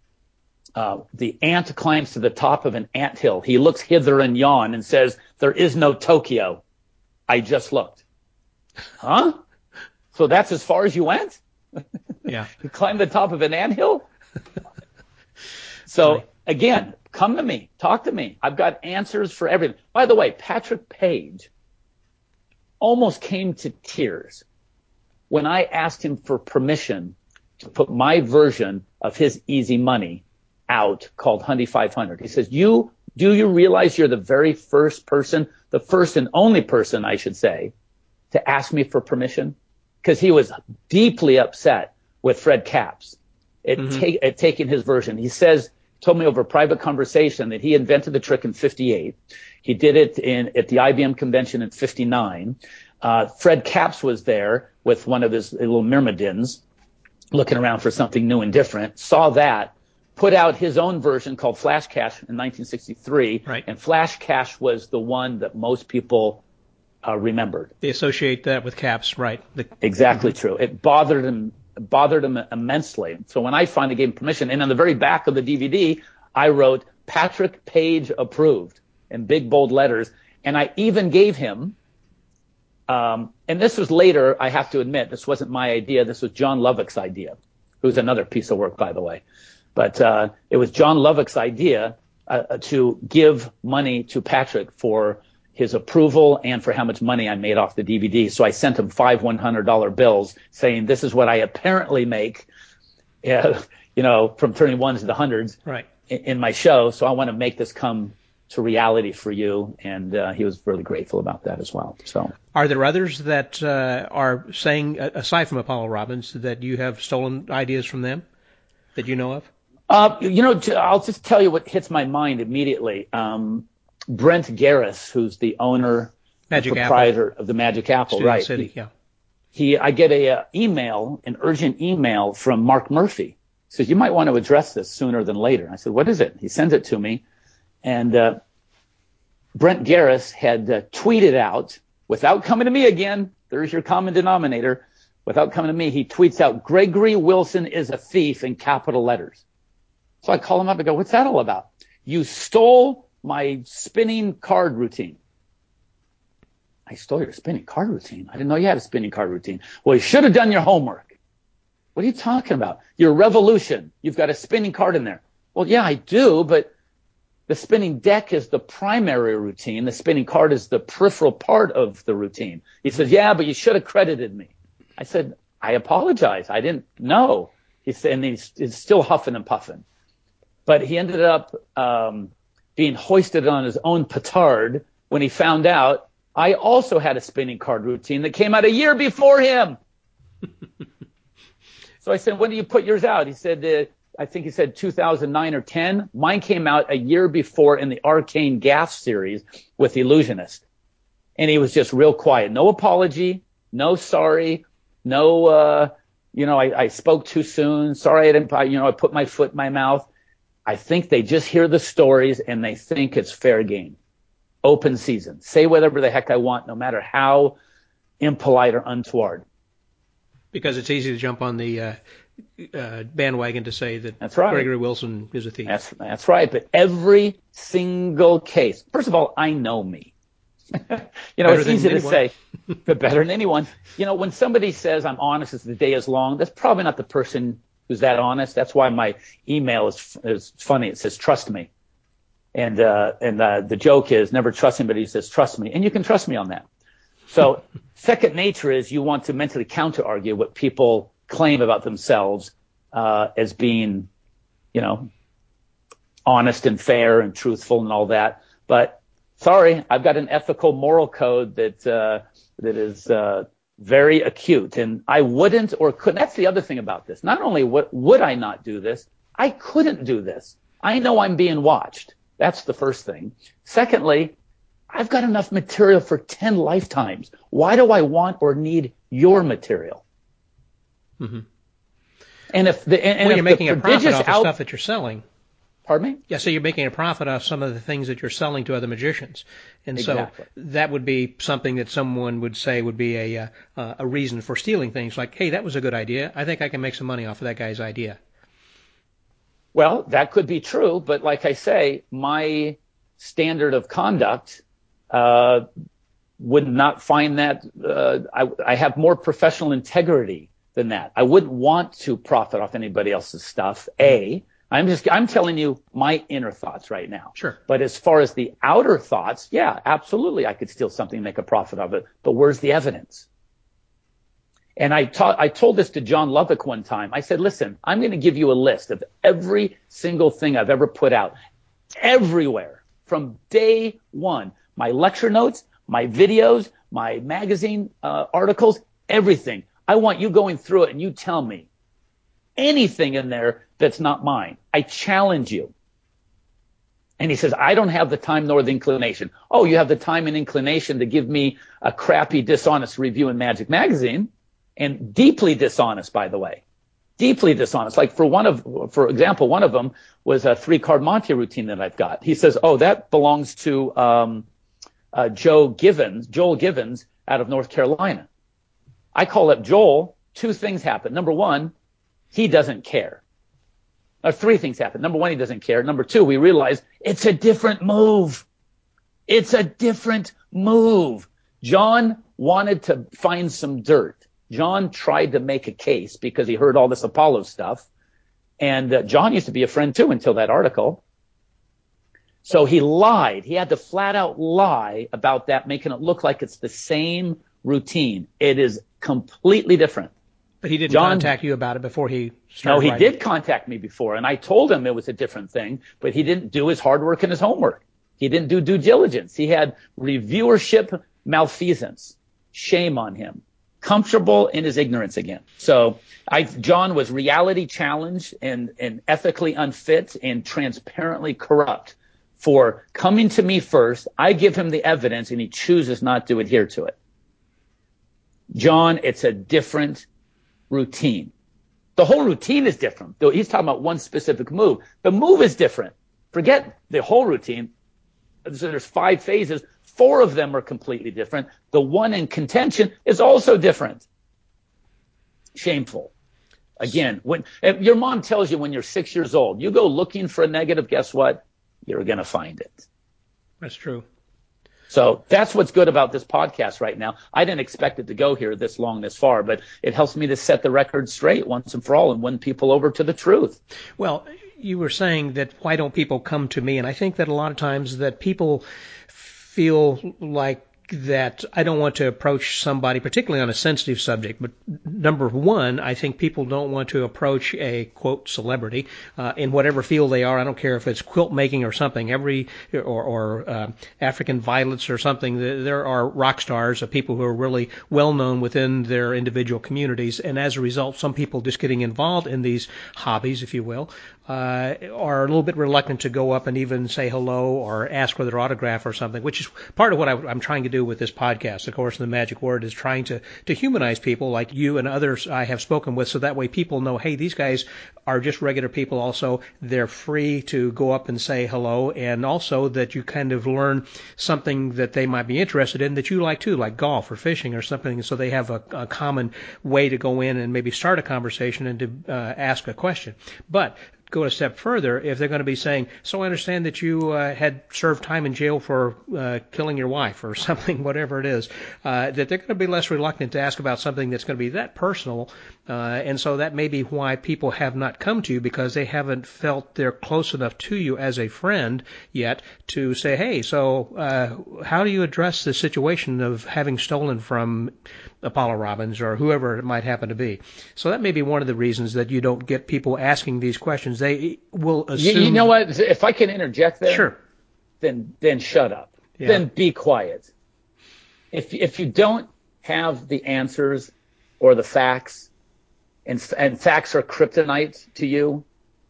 ant climbs to the top of an anthill. He looks hither and yon and says, there is no Tokyo. I just looked. Huh? So that's as far as you went? Yeah. You climbed the top of an anthill? So again, come to me, talk to me. I've got answers for everything. By the way, Patrick Page almost came to tears when I asked him for permission to put my version of his Easy Money out called Hundy 500. He says, do you realize you're the very first person, the first and only person, I should say, to ask me for permission? Because he was deeply upset with Fred Capps at taking his version. He told me over a private conversation that he invented the trick in 58. He did it at the IBM convention in 59. Fred Capps was there with one of his little myrmidons looking around for something new and different, saw that, put out his own version called Flash Cash in 1963. Right. And Flash Cash was the one that most people remembered. They associate that with Capps, right. Exactly true. It bothered him immensely. So when I finally gave him permission, and on the very back of the DVD, I wrote, Patrick Page approved, in big, bold letters. And I even gave him, and this was later, I have to admit, this wasn't my idea. This was John Lovick's idea, who's another piece of work, by the way. But it was John Lovick's idea to give money to Patrick for his approval and for how much money I made off the DVD. So I sent him 5 $100 bills saying, this is what I apparently make, from turning ones into hundreds in my show. So I want to make this come to reality for you. And he was really grateful about that as well. So, are there others that are saying, aside from Apollo Robbins, that you have stolen ideas from them that you know of? I'll just tell you what hits my mind immediately. Brent Garris, who's the owner, proprietor of the Magic Apple, Studio right? City, yeah. I get an urgent email from Mark Murphy. He says, you might want to address this sooner than later. I said, what is it? He sends it to me. And Brent Garris had tweeted out, without coming to me again, there's your common denominator. Without coming to me, he tweets out, Gregory Wilson is a thief in capital letters. So I call him up and go, what's that all about? You stole my spinning card routine. I stole your spinning card routine? I didn't know you had a spinning card routine. Well, you should have done your homework. What are you talking about? Your revolution. You've got a spinning card in there. Well, yeah, I do, but the spinning deck is the primary routine. The spinning card is the peripheral part of the routine. He says, yeah, but you should have credited me. I said, I apologize. I didn't know. He said, and he's still huffing and puffing. But he ended up being hoisted on his own petard when he found out I also had a spinning card routine that came out a year before him. So I said, when do you put yours out? He said, I think he said 2009 or 10. Mine came out a year before in the Arcane Gaff series with Illusionist. And he was just real quiet. No apology, no sorry. No, I spoke too soon. Sorry, I put my foot in my mouth. I think they just hear the stories and they think it's fair game. Open season. Say whatever the heck I want, no matter how impolite or untoward. Because it's easy to jump on the bandwagon to say that that's right. Gregory Wilson is a thief. That's right. But every single case, first of all, I know me. It's easy to say, but better than anyone. When somebody says I'm honest as the day is long, that's probably not the person who's that honest. That's why my email is funny. It says, trust me. And the joke is never trust him, but he says, trust me. And you can trust me on that. So second nature is you want to mentally counter argue what people claim about themselves, as being, honest and fair and truthful and all that. But sorry, I've got an ethical moral code that is very acute, and I wouldn't or couldn't. That's the other thing about this. Not only would I not do this, I couldn't do this. I know I'm being watched. That's the first thing. Secondly, I've got enough material for 10 lifetimes. Why do I want or need your material? Mm-hmm. And if you're making a profit off the stuff that you're selling. Pardon me? Yeah, so you're making a profit off some of the things that you're selling to other magicians. And exactly. So that would be something that someone would say would be a reason for stealing things, like, hey, that was a good idea. I think I can make some money off of that guy's idea. Well, that could be true, but like I say, my standard of conduct would not find that I have more professional integrity than that. I wouldn't want to profit off anybody else's stuff, I'm telling you my inner thoughts right now. Sure. But as far as the outer thoughts, yeah, absolutely, I could steal something and make a profit of it. But where's the evidence? And I told this to John Lovick one time. I said, listen, I'm going to give you a list of every single thing I've ever put out, everywhere, from day one. My lecture notes, my videos, my magazine articles, everything. I want you going through it and you tell me anything in there that's not mine. I challenge you. And he says, I don't have the time nor the inclination. Oh, you have the time and inclination to give me a crappy, dishonest review in Magic Magazine, and deeply dishonest, by the way. Deeply dishonest. Like for example, one of them was a 3-card Monte routine that I've got. He says, oh, that belongs to Joel Givens out of North Carolina. I call up Joel. 2 things happen. Number 1, he doesn't care. 3 things happen. Number 1, he doesn't care. Number 2, we realize it's a different move. It's a different move. John wanted to find some dirt. John tried to make a case because he heard all this Apollo stuff. And John used to be a friend too until that article. So he lied. He had to flat out lie about that, making it look like it's the same routine. It is completely different. But he didn't contact you about it before he started writing. No, he writing. did contact me before, and I told him it was a different thing, but he didn't do his hard work and his homework. He didn't do due diligence. He had reviewership malfeasance. Shame on him. Comfortable in his ignorance again. So John was reality challenged and ethically unfit and transparently corrupt for coming to me first. I give him the evidence, and he chooses not to adhere to it. John, it's a different routine. The whole routine is different. Though he's talking about one specific move. The move is different. Forget the whole routine. So there's 5 phases. 4 of them are completely different. the one in contention is also different. Shameful. Again, if your mom tells you when you're 6 years old, you go looking for a negative, guess what? You're going to find it. That's true. So that's what's good about this podcast right now. I didn't expect it to go here this long, this far, but it helps me to set the record straight once and for all and win people over to the truth. Well, you were saying that why don't people come to me? And I think that a lot of times that people feel like that I don't want to approach somebody, particularly on a sensitive subject. But number one, I think people don't want to approach a, quote, celebrity in whatever field they are. I don't care if it's quilt making or something, or African violets or something. There are rock stars of people who are really well known within their individual communities. And as a result, some people just getting involved in these hobbies, if you will, are a little bit reluctant to go up and even say hello or ask for their autograph or something, which is part of what I'm trying to do with this podcast. Of course, the magic word is trying to humanize people like you and others I have spoken with, so that way people know, hey, these guys are just regular people also. They're free to go up and say hello, and also that you kind of learn something that they might be interested in that you like too, like golf or fishing or something, so they have a common way to go in and maybe start a conversation and to ask a question. But go a step further, if they're going to be saying, so I understand that you had served time in jail for killing your wife or something, whatever it is, that they're going to be less reluctant to ask about something that's going to be that personal. And so that may be why people have not come to you, because they haven't felt they're close enough to you as a friend yet to say, hey, so how do you address the situation of having stolen from Apollo Robbins or whoever it might happen to be? So that may be one of the reasons that you don't get people asking these questions. They will assume. You know what? If I can interject there, sure. Then shut up. Yeah. Then be quiet. If you don't have the answers or the facts, and facts are kryptonite to you,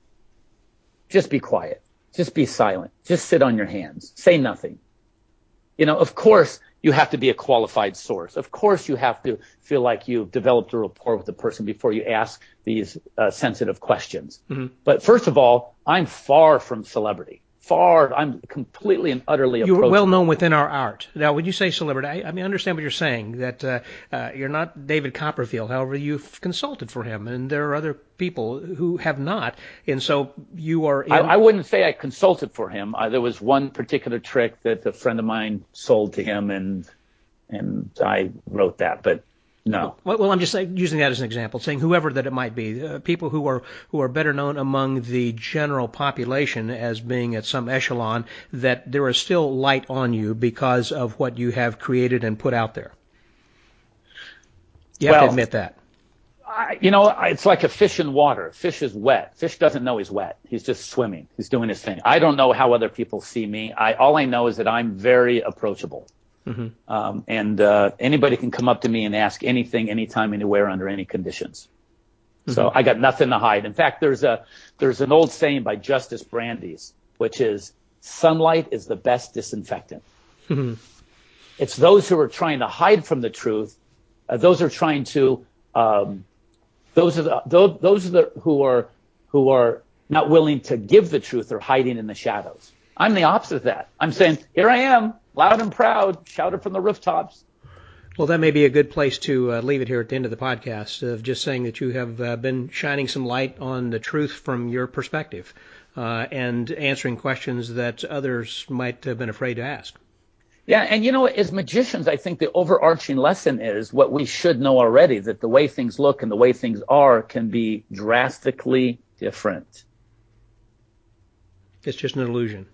just be quiet. Just be silent. Just sit on your hands. Say nothing. You know, of course, you have to be a qualified source. Of course, you have to feel like you've developed a rapport with the person before you ask these sensitive questions. Mm-hmm. But first of all, I'm far from celebrity. I'm completely and utterly approachable. You're well known within our art. Now, when you say celebrity, I mean, I understand what you're saying, that you're not David Copperfield. However, you've consulted for him, and there are other people who have not. And so you are... I wouldn't say I consulted for him. There was one particular trick that a friend of mine sold to him, and I wrote that, but... No. Well, I'm just using that as an example, saying whoever that it might be, people who are better known among the general population as being at some echelon, that there is still light on you because of what you have created and put out there. You have to admit that. It's like a fish in water. Fish is wet. Fish doesn't know he's wet. He's just swimming. He's doing his thing. I don't know how other people see me. All I know is that I'm very approachable. Mm-hmm. And anybody can come up to me and ask anything, anytime, anywhere, under any conditions. Mm-hmm. So I got nothing to hide. In fact, there's an old saying by Justice Brandeis, which is, sunlight is the best disinfectant. Mm-hmm. It's those who are trying to hide from the truth. Those are trying to. Those are the who are not willing to give the truth or hiding in the shadows. I'm the opposite of that. I'm saying, here I am, loud and proud, shouted from the rooftops. Well, that may be a good place to leave it here at the end of the podcast, of just saying that you have been shining some light on the truth from your perspective and answering questions that others might have been afraid to ask. Yeah, and as magicians, I think the overarching lesson is what we should know already, that the way things look and the way things are can be drastically different. It's just an illusion.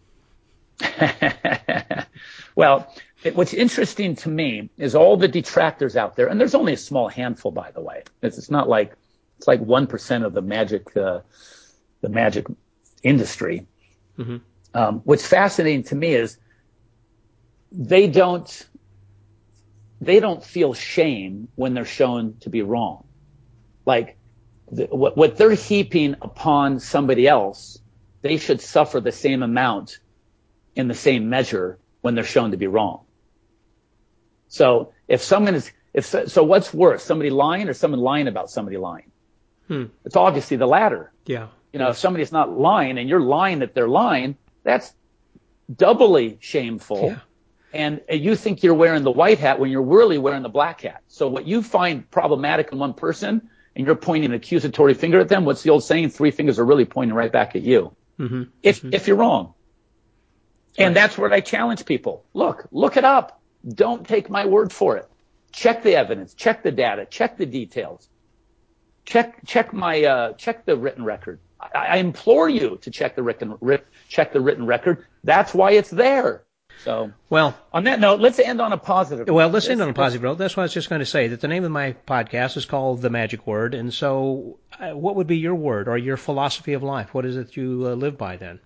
Well, what's interesting to me is all the detractors out there, and there's only a small handful, by the way. It's not like it's like 1% of the magic industry. Mm-hmm. What's fascinating to me is they don't feel shame when they're shown to be wrong. Like what they're heaping upon somebody else, they should suffer the same amount in the same measure when they're shown to be wrong. So so what's worse, somebody lying or someone lying about somebody lying? It's obviously the latter. Yeah. If somebody's not lying and you're lying that they're lying, that's doubly shameful. And you think you're wearing the white hat when you're really wearing the black hat. So what you find problematic in one person and you're pointing an accusatory finger at them, what's the old saying? 3 fingers are really pointing right back at you. Mm-hmm. If you're wrong. Right. And that's where I challenge people. Look it up. Don't take my word for it. Check the evidence, check the data, check the details. Check the written record. I implore you to check the written record. That's why it's there. So, well, on that note, let's end on a positive note. Well, let's end on a positive note. That's what I was just going to say, that the name of my podcast is called The Magic Word. And so what would be your word or your philosophy of life? What is it you live by then?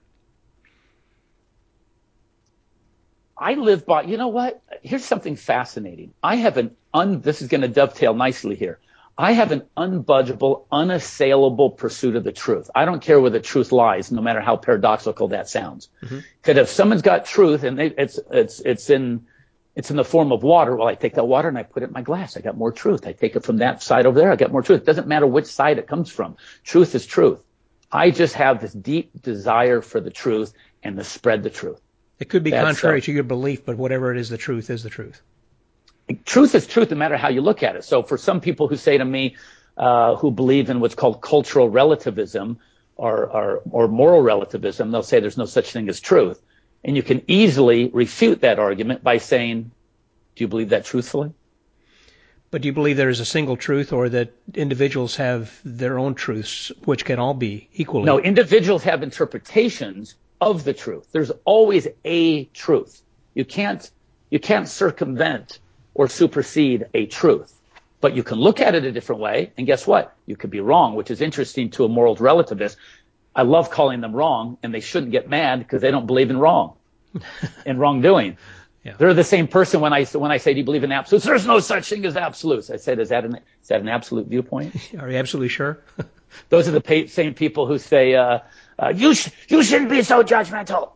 I live by, you know what? Here's something fascinating. This is going to dovetail nicely here. I have an unbudgeable, unassailable pursuit of the truth. I don't care where the truth lies, no matter how paradoxical that sounds. Because if someone's got truth and it's in the form of water, well, I take that water and I put it in my glass. I got more truth. I take it from that side over there. I got more truth. It doesn't matter which side it comes from. Truth is truth. I just have this deep desire for the truth and to spread the truth. It could be contrary to your belief, but whatever it is, the truth is the truth. Truth is truth no matter how you look at it. So for some people who say to me, who believe in what's called cultural relativism or moral relativism, they'll say there's no such thing as truth. And you can easily refute that argument by saying, do you believe that truthfully? But do you believe there is a single truth, or that individuals have their own truths, which can all be equally? No, individuals have interpretations of the truth. There's always a truth. You can't circumvent or supersede a truth. But you can look at it a different way, and guess what? You could be wrong, which is interesting to a moral relativist. I love calling them wrong, and they shouldn't get mad because they don't believe in wrong and wrongdoing. Yeah. They're the same person when I say, do you believe in absolutes? There's no such thing as absolutes. I said, is that an absolute viewpoint? Are you absolutely sure? Those are the same people who say, you shouldn't be so judgmental.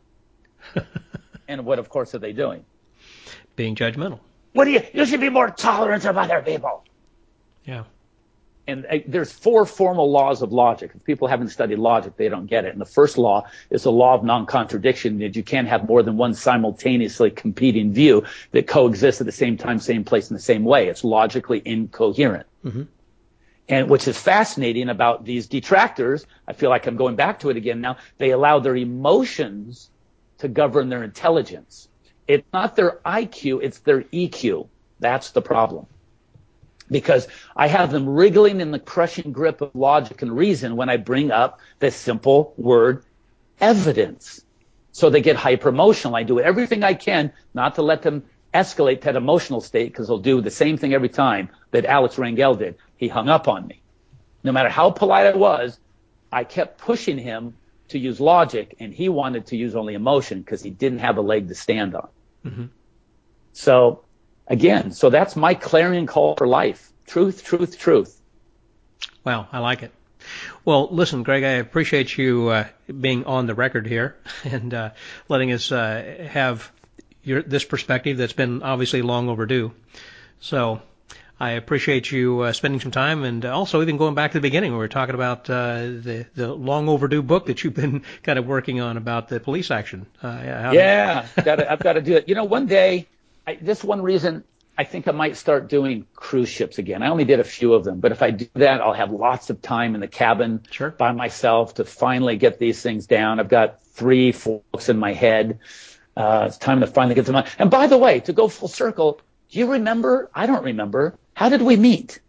And what, of course, are they doing? Being judgmental. You should be more tolerant of other people. Yeah. And there's 4 formal laws of logic. If people haven't studied logic, they don't get it. And the first law is the law of non-contradiction, that you can't have more than one simultaneously competing view that coexists at the same time, same place, in the same way. It's logically incoherent. Mm-hmm. And which is fascinating about these detractors, I feel like I'm going back to it again now, they allow their emotions to govern their intelligence. It's not their IQ, it's their EQ. That's the problem. Because I have them wriggling in the crushing grip of logic and reason when I bring up the simple word evidence. So they get hyper emotional. I do everything I can not to let them escalate that emotional state, because they'll do the same thing every time that Alex Rangel did. He hung up on me. No matter how polite I was, I kept pushing him to use logic, and he wanted to use only emotion because he didn't have a leg to stand on. Mm-hmm. So, again, that's my clarion call for life. Truth, truth, truth. Wow, I like it. Well, listen, Greg, I appreciate you being on the record here and letting us have this perspective that's been obviously long overdue. So I appreciate you spending some time, and also even going back to the beginning where we were talking about the long overdue book that you've been kind of working on about the police action. I've got to do it. One day, this one reason I think I might start doing cruise ships again. I only did a few of them, but if I do that, I'll have lots of time in the cabin by myself to finally get these things down. I've got 3-4 books in my head. It's time to finally get them on. And by the way, to go full circle, do you remember? I don't remember. How did we meet?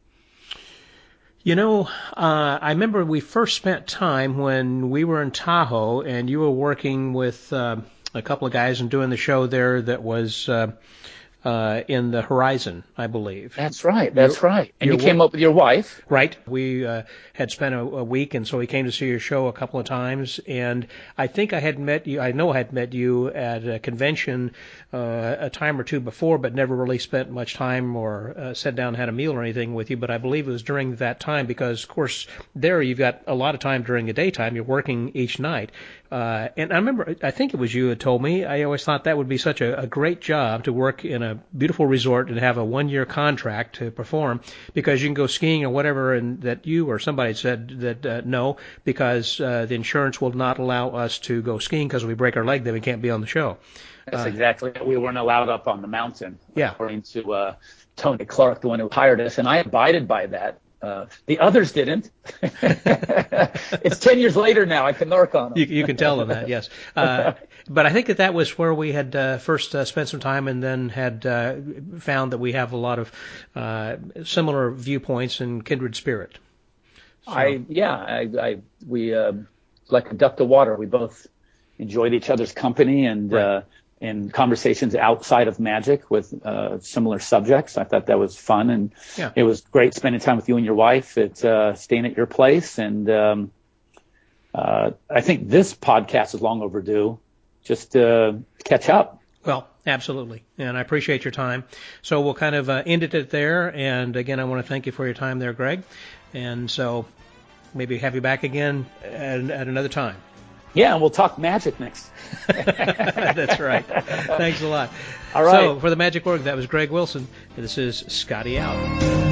I remember we first spent time when we were in Tahoe, and you were working with a couple of guys and doing the show there that was in the Horizon, I believe. That's right. And you came up with your wife. Right. We had spent a week, and so we came to see your show a couple of times. And I think I had met you. I know I had met you at a convention a time or two before, but never really spent much time or sat down and had a meal or anything with you. But I believe it was during that time because, of course, there you've got a lot of time during the daytime. You're working each night. And I remember, I think it was you who told me, I always thought that would be such a great job to work in a beautiful resort and have a 1-year contract to perform, because you can go skiing or whatever, and that you or somebody said that no, because the insurance will not allow us to go skiing because if we break our leg, then we can't be on the show. That's exactly it. We weren't allowed up on the mountain, yeah. according to Tony Clark, the one who hired us, and I abided by that. The others didn't. It's 10 years later now. I can narc on them. You can tell them that, yes. But I think that was where we had first spent some time, and then had found that we have a lot of similar viewpoints and kindred spirit. So. We like a duck to water. We both enjoyed each other's company and right. And conversations outside of magic with similar subjects. I thought that was fun, and It was great spending time with you and your wife at staying at your place. And I think this podcast is long overdue. Just catch up. Well, absolutely, and I appreciate your time. So we'll kind of end it there. And again, I want to thank you for your time there, Greg. And so maybe have you back again at another time. Yeah, and we'll talk magic next. That's right. Thanks a lot. All right. So for the Magic Org, that was Greg Wilson, and this is Scotty out.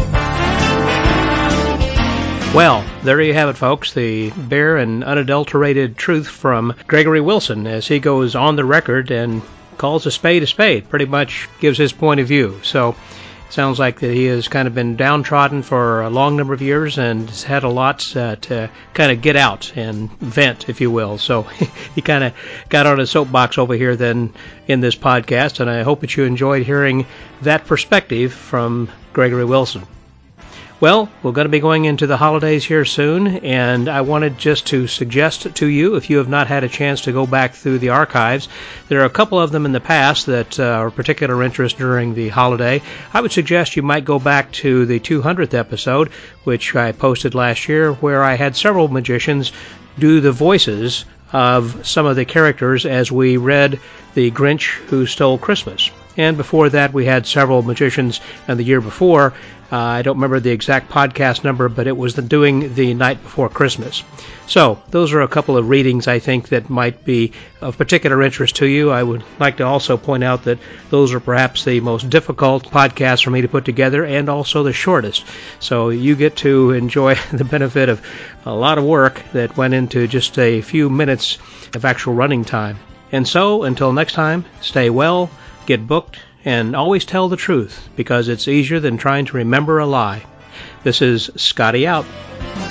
Well, there you have it, folks, the bare and unadulterated truth from Gregory Wilson as he goes on the record and calls a spade, pretty much gives his point of view. So it sounds like that he has kind of been downtrodden for a long number of years and has had a lot to kind of get out and vent, if you will. So he kind of got on a soapbox over here then in this podcast, and I hope that you enjoyed hearing that perspective from Gregory Wilson. Well, we're going to be going into the holidays here soon, and I wanted just to suggest to you, if you have not had a chance to go back through the archives, there are a couple of them in the past that are of particular interest during the holiday. I would suggest you might go back to the 200th episode, which I posted last year, where I had several magicians do the voices of some of the characters as we read The Grinch Who Stole Christmas. And before that, we had several magicians, and the year before, I don't remember the exact podcast number, but it was doing The Night Before Christmas. So those are a couple of readings I think that might be of particular interest to you. I would like to also point out that those are perhaps the most difficult podcasts for me to put together, and also the shortest. So you get to enjoy the benefit of a lot of work that went into just a few minutes of actual running time. And so, until next time, stay well, get booked, and always tell the truth, because it's easier than trying to remember a lie. This is Scotty out.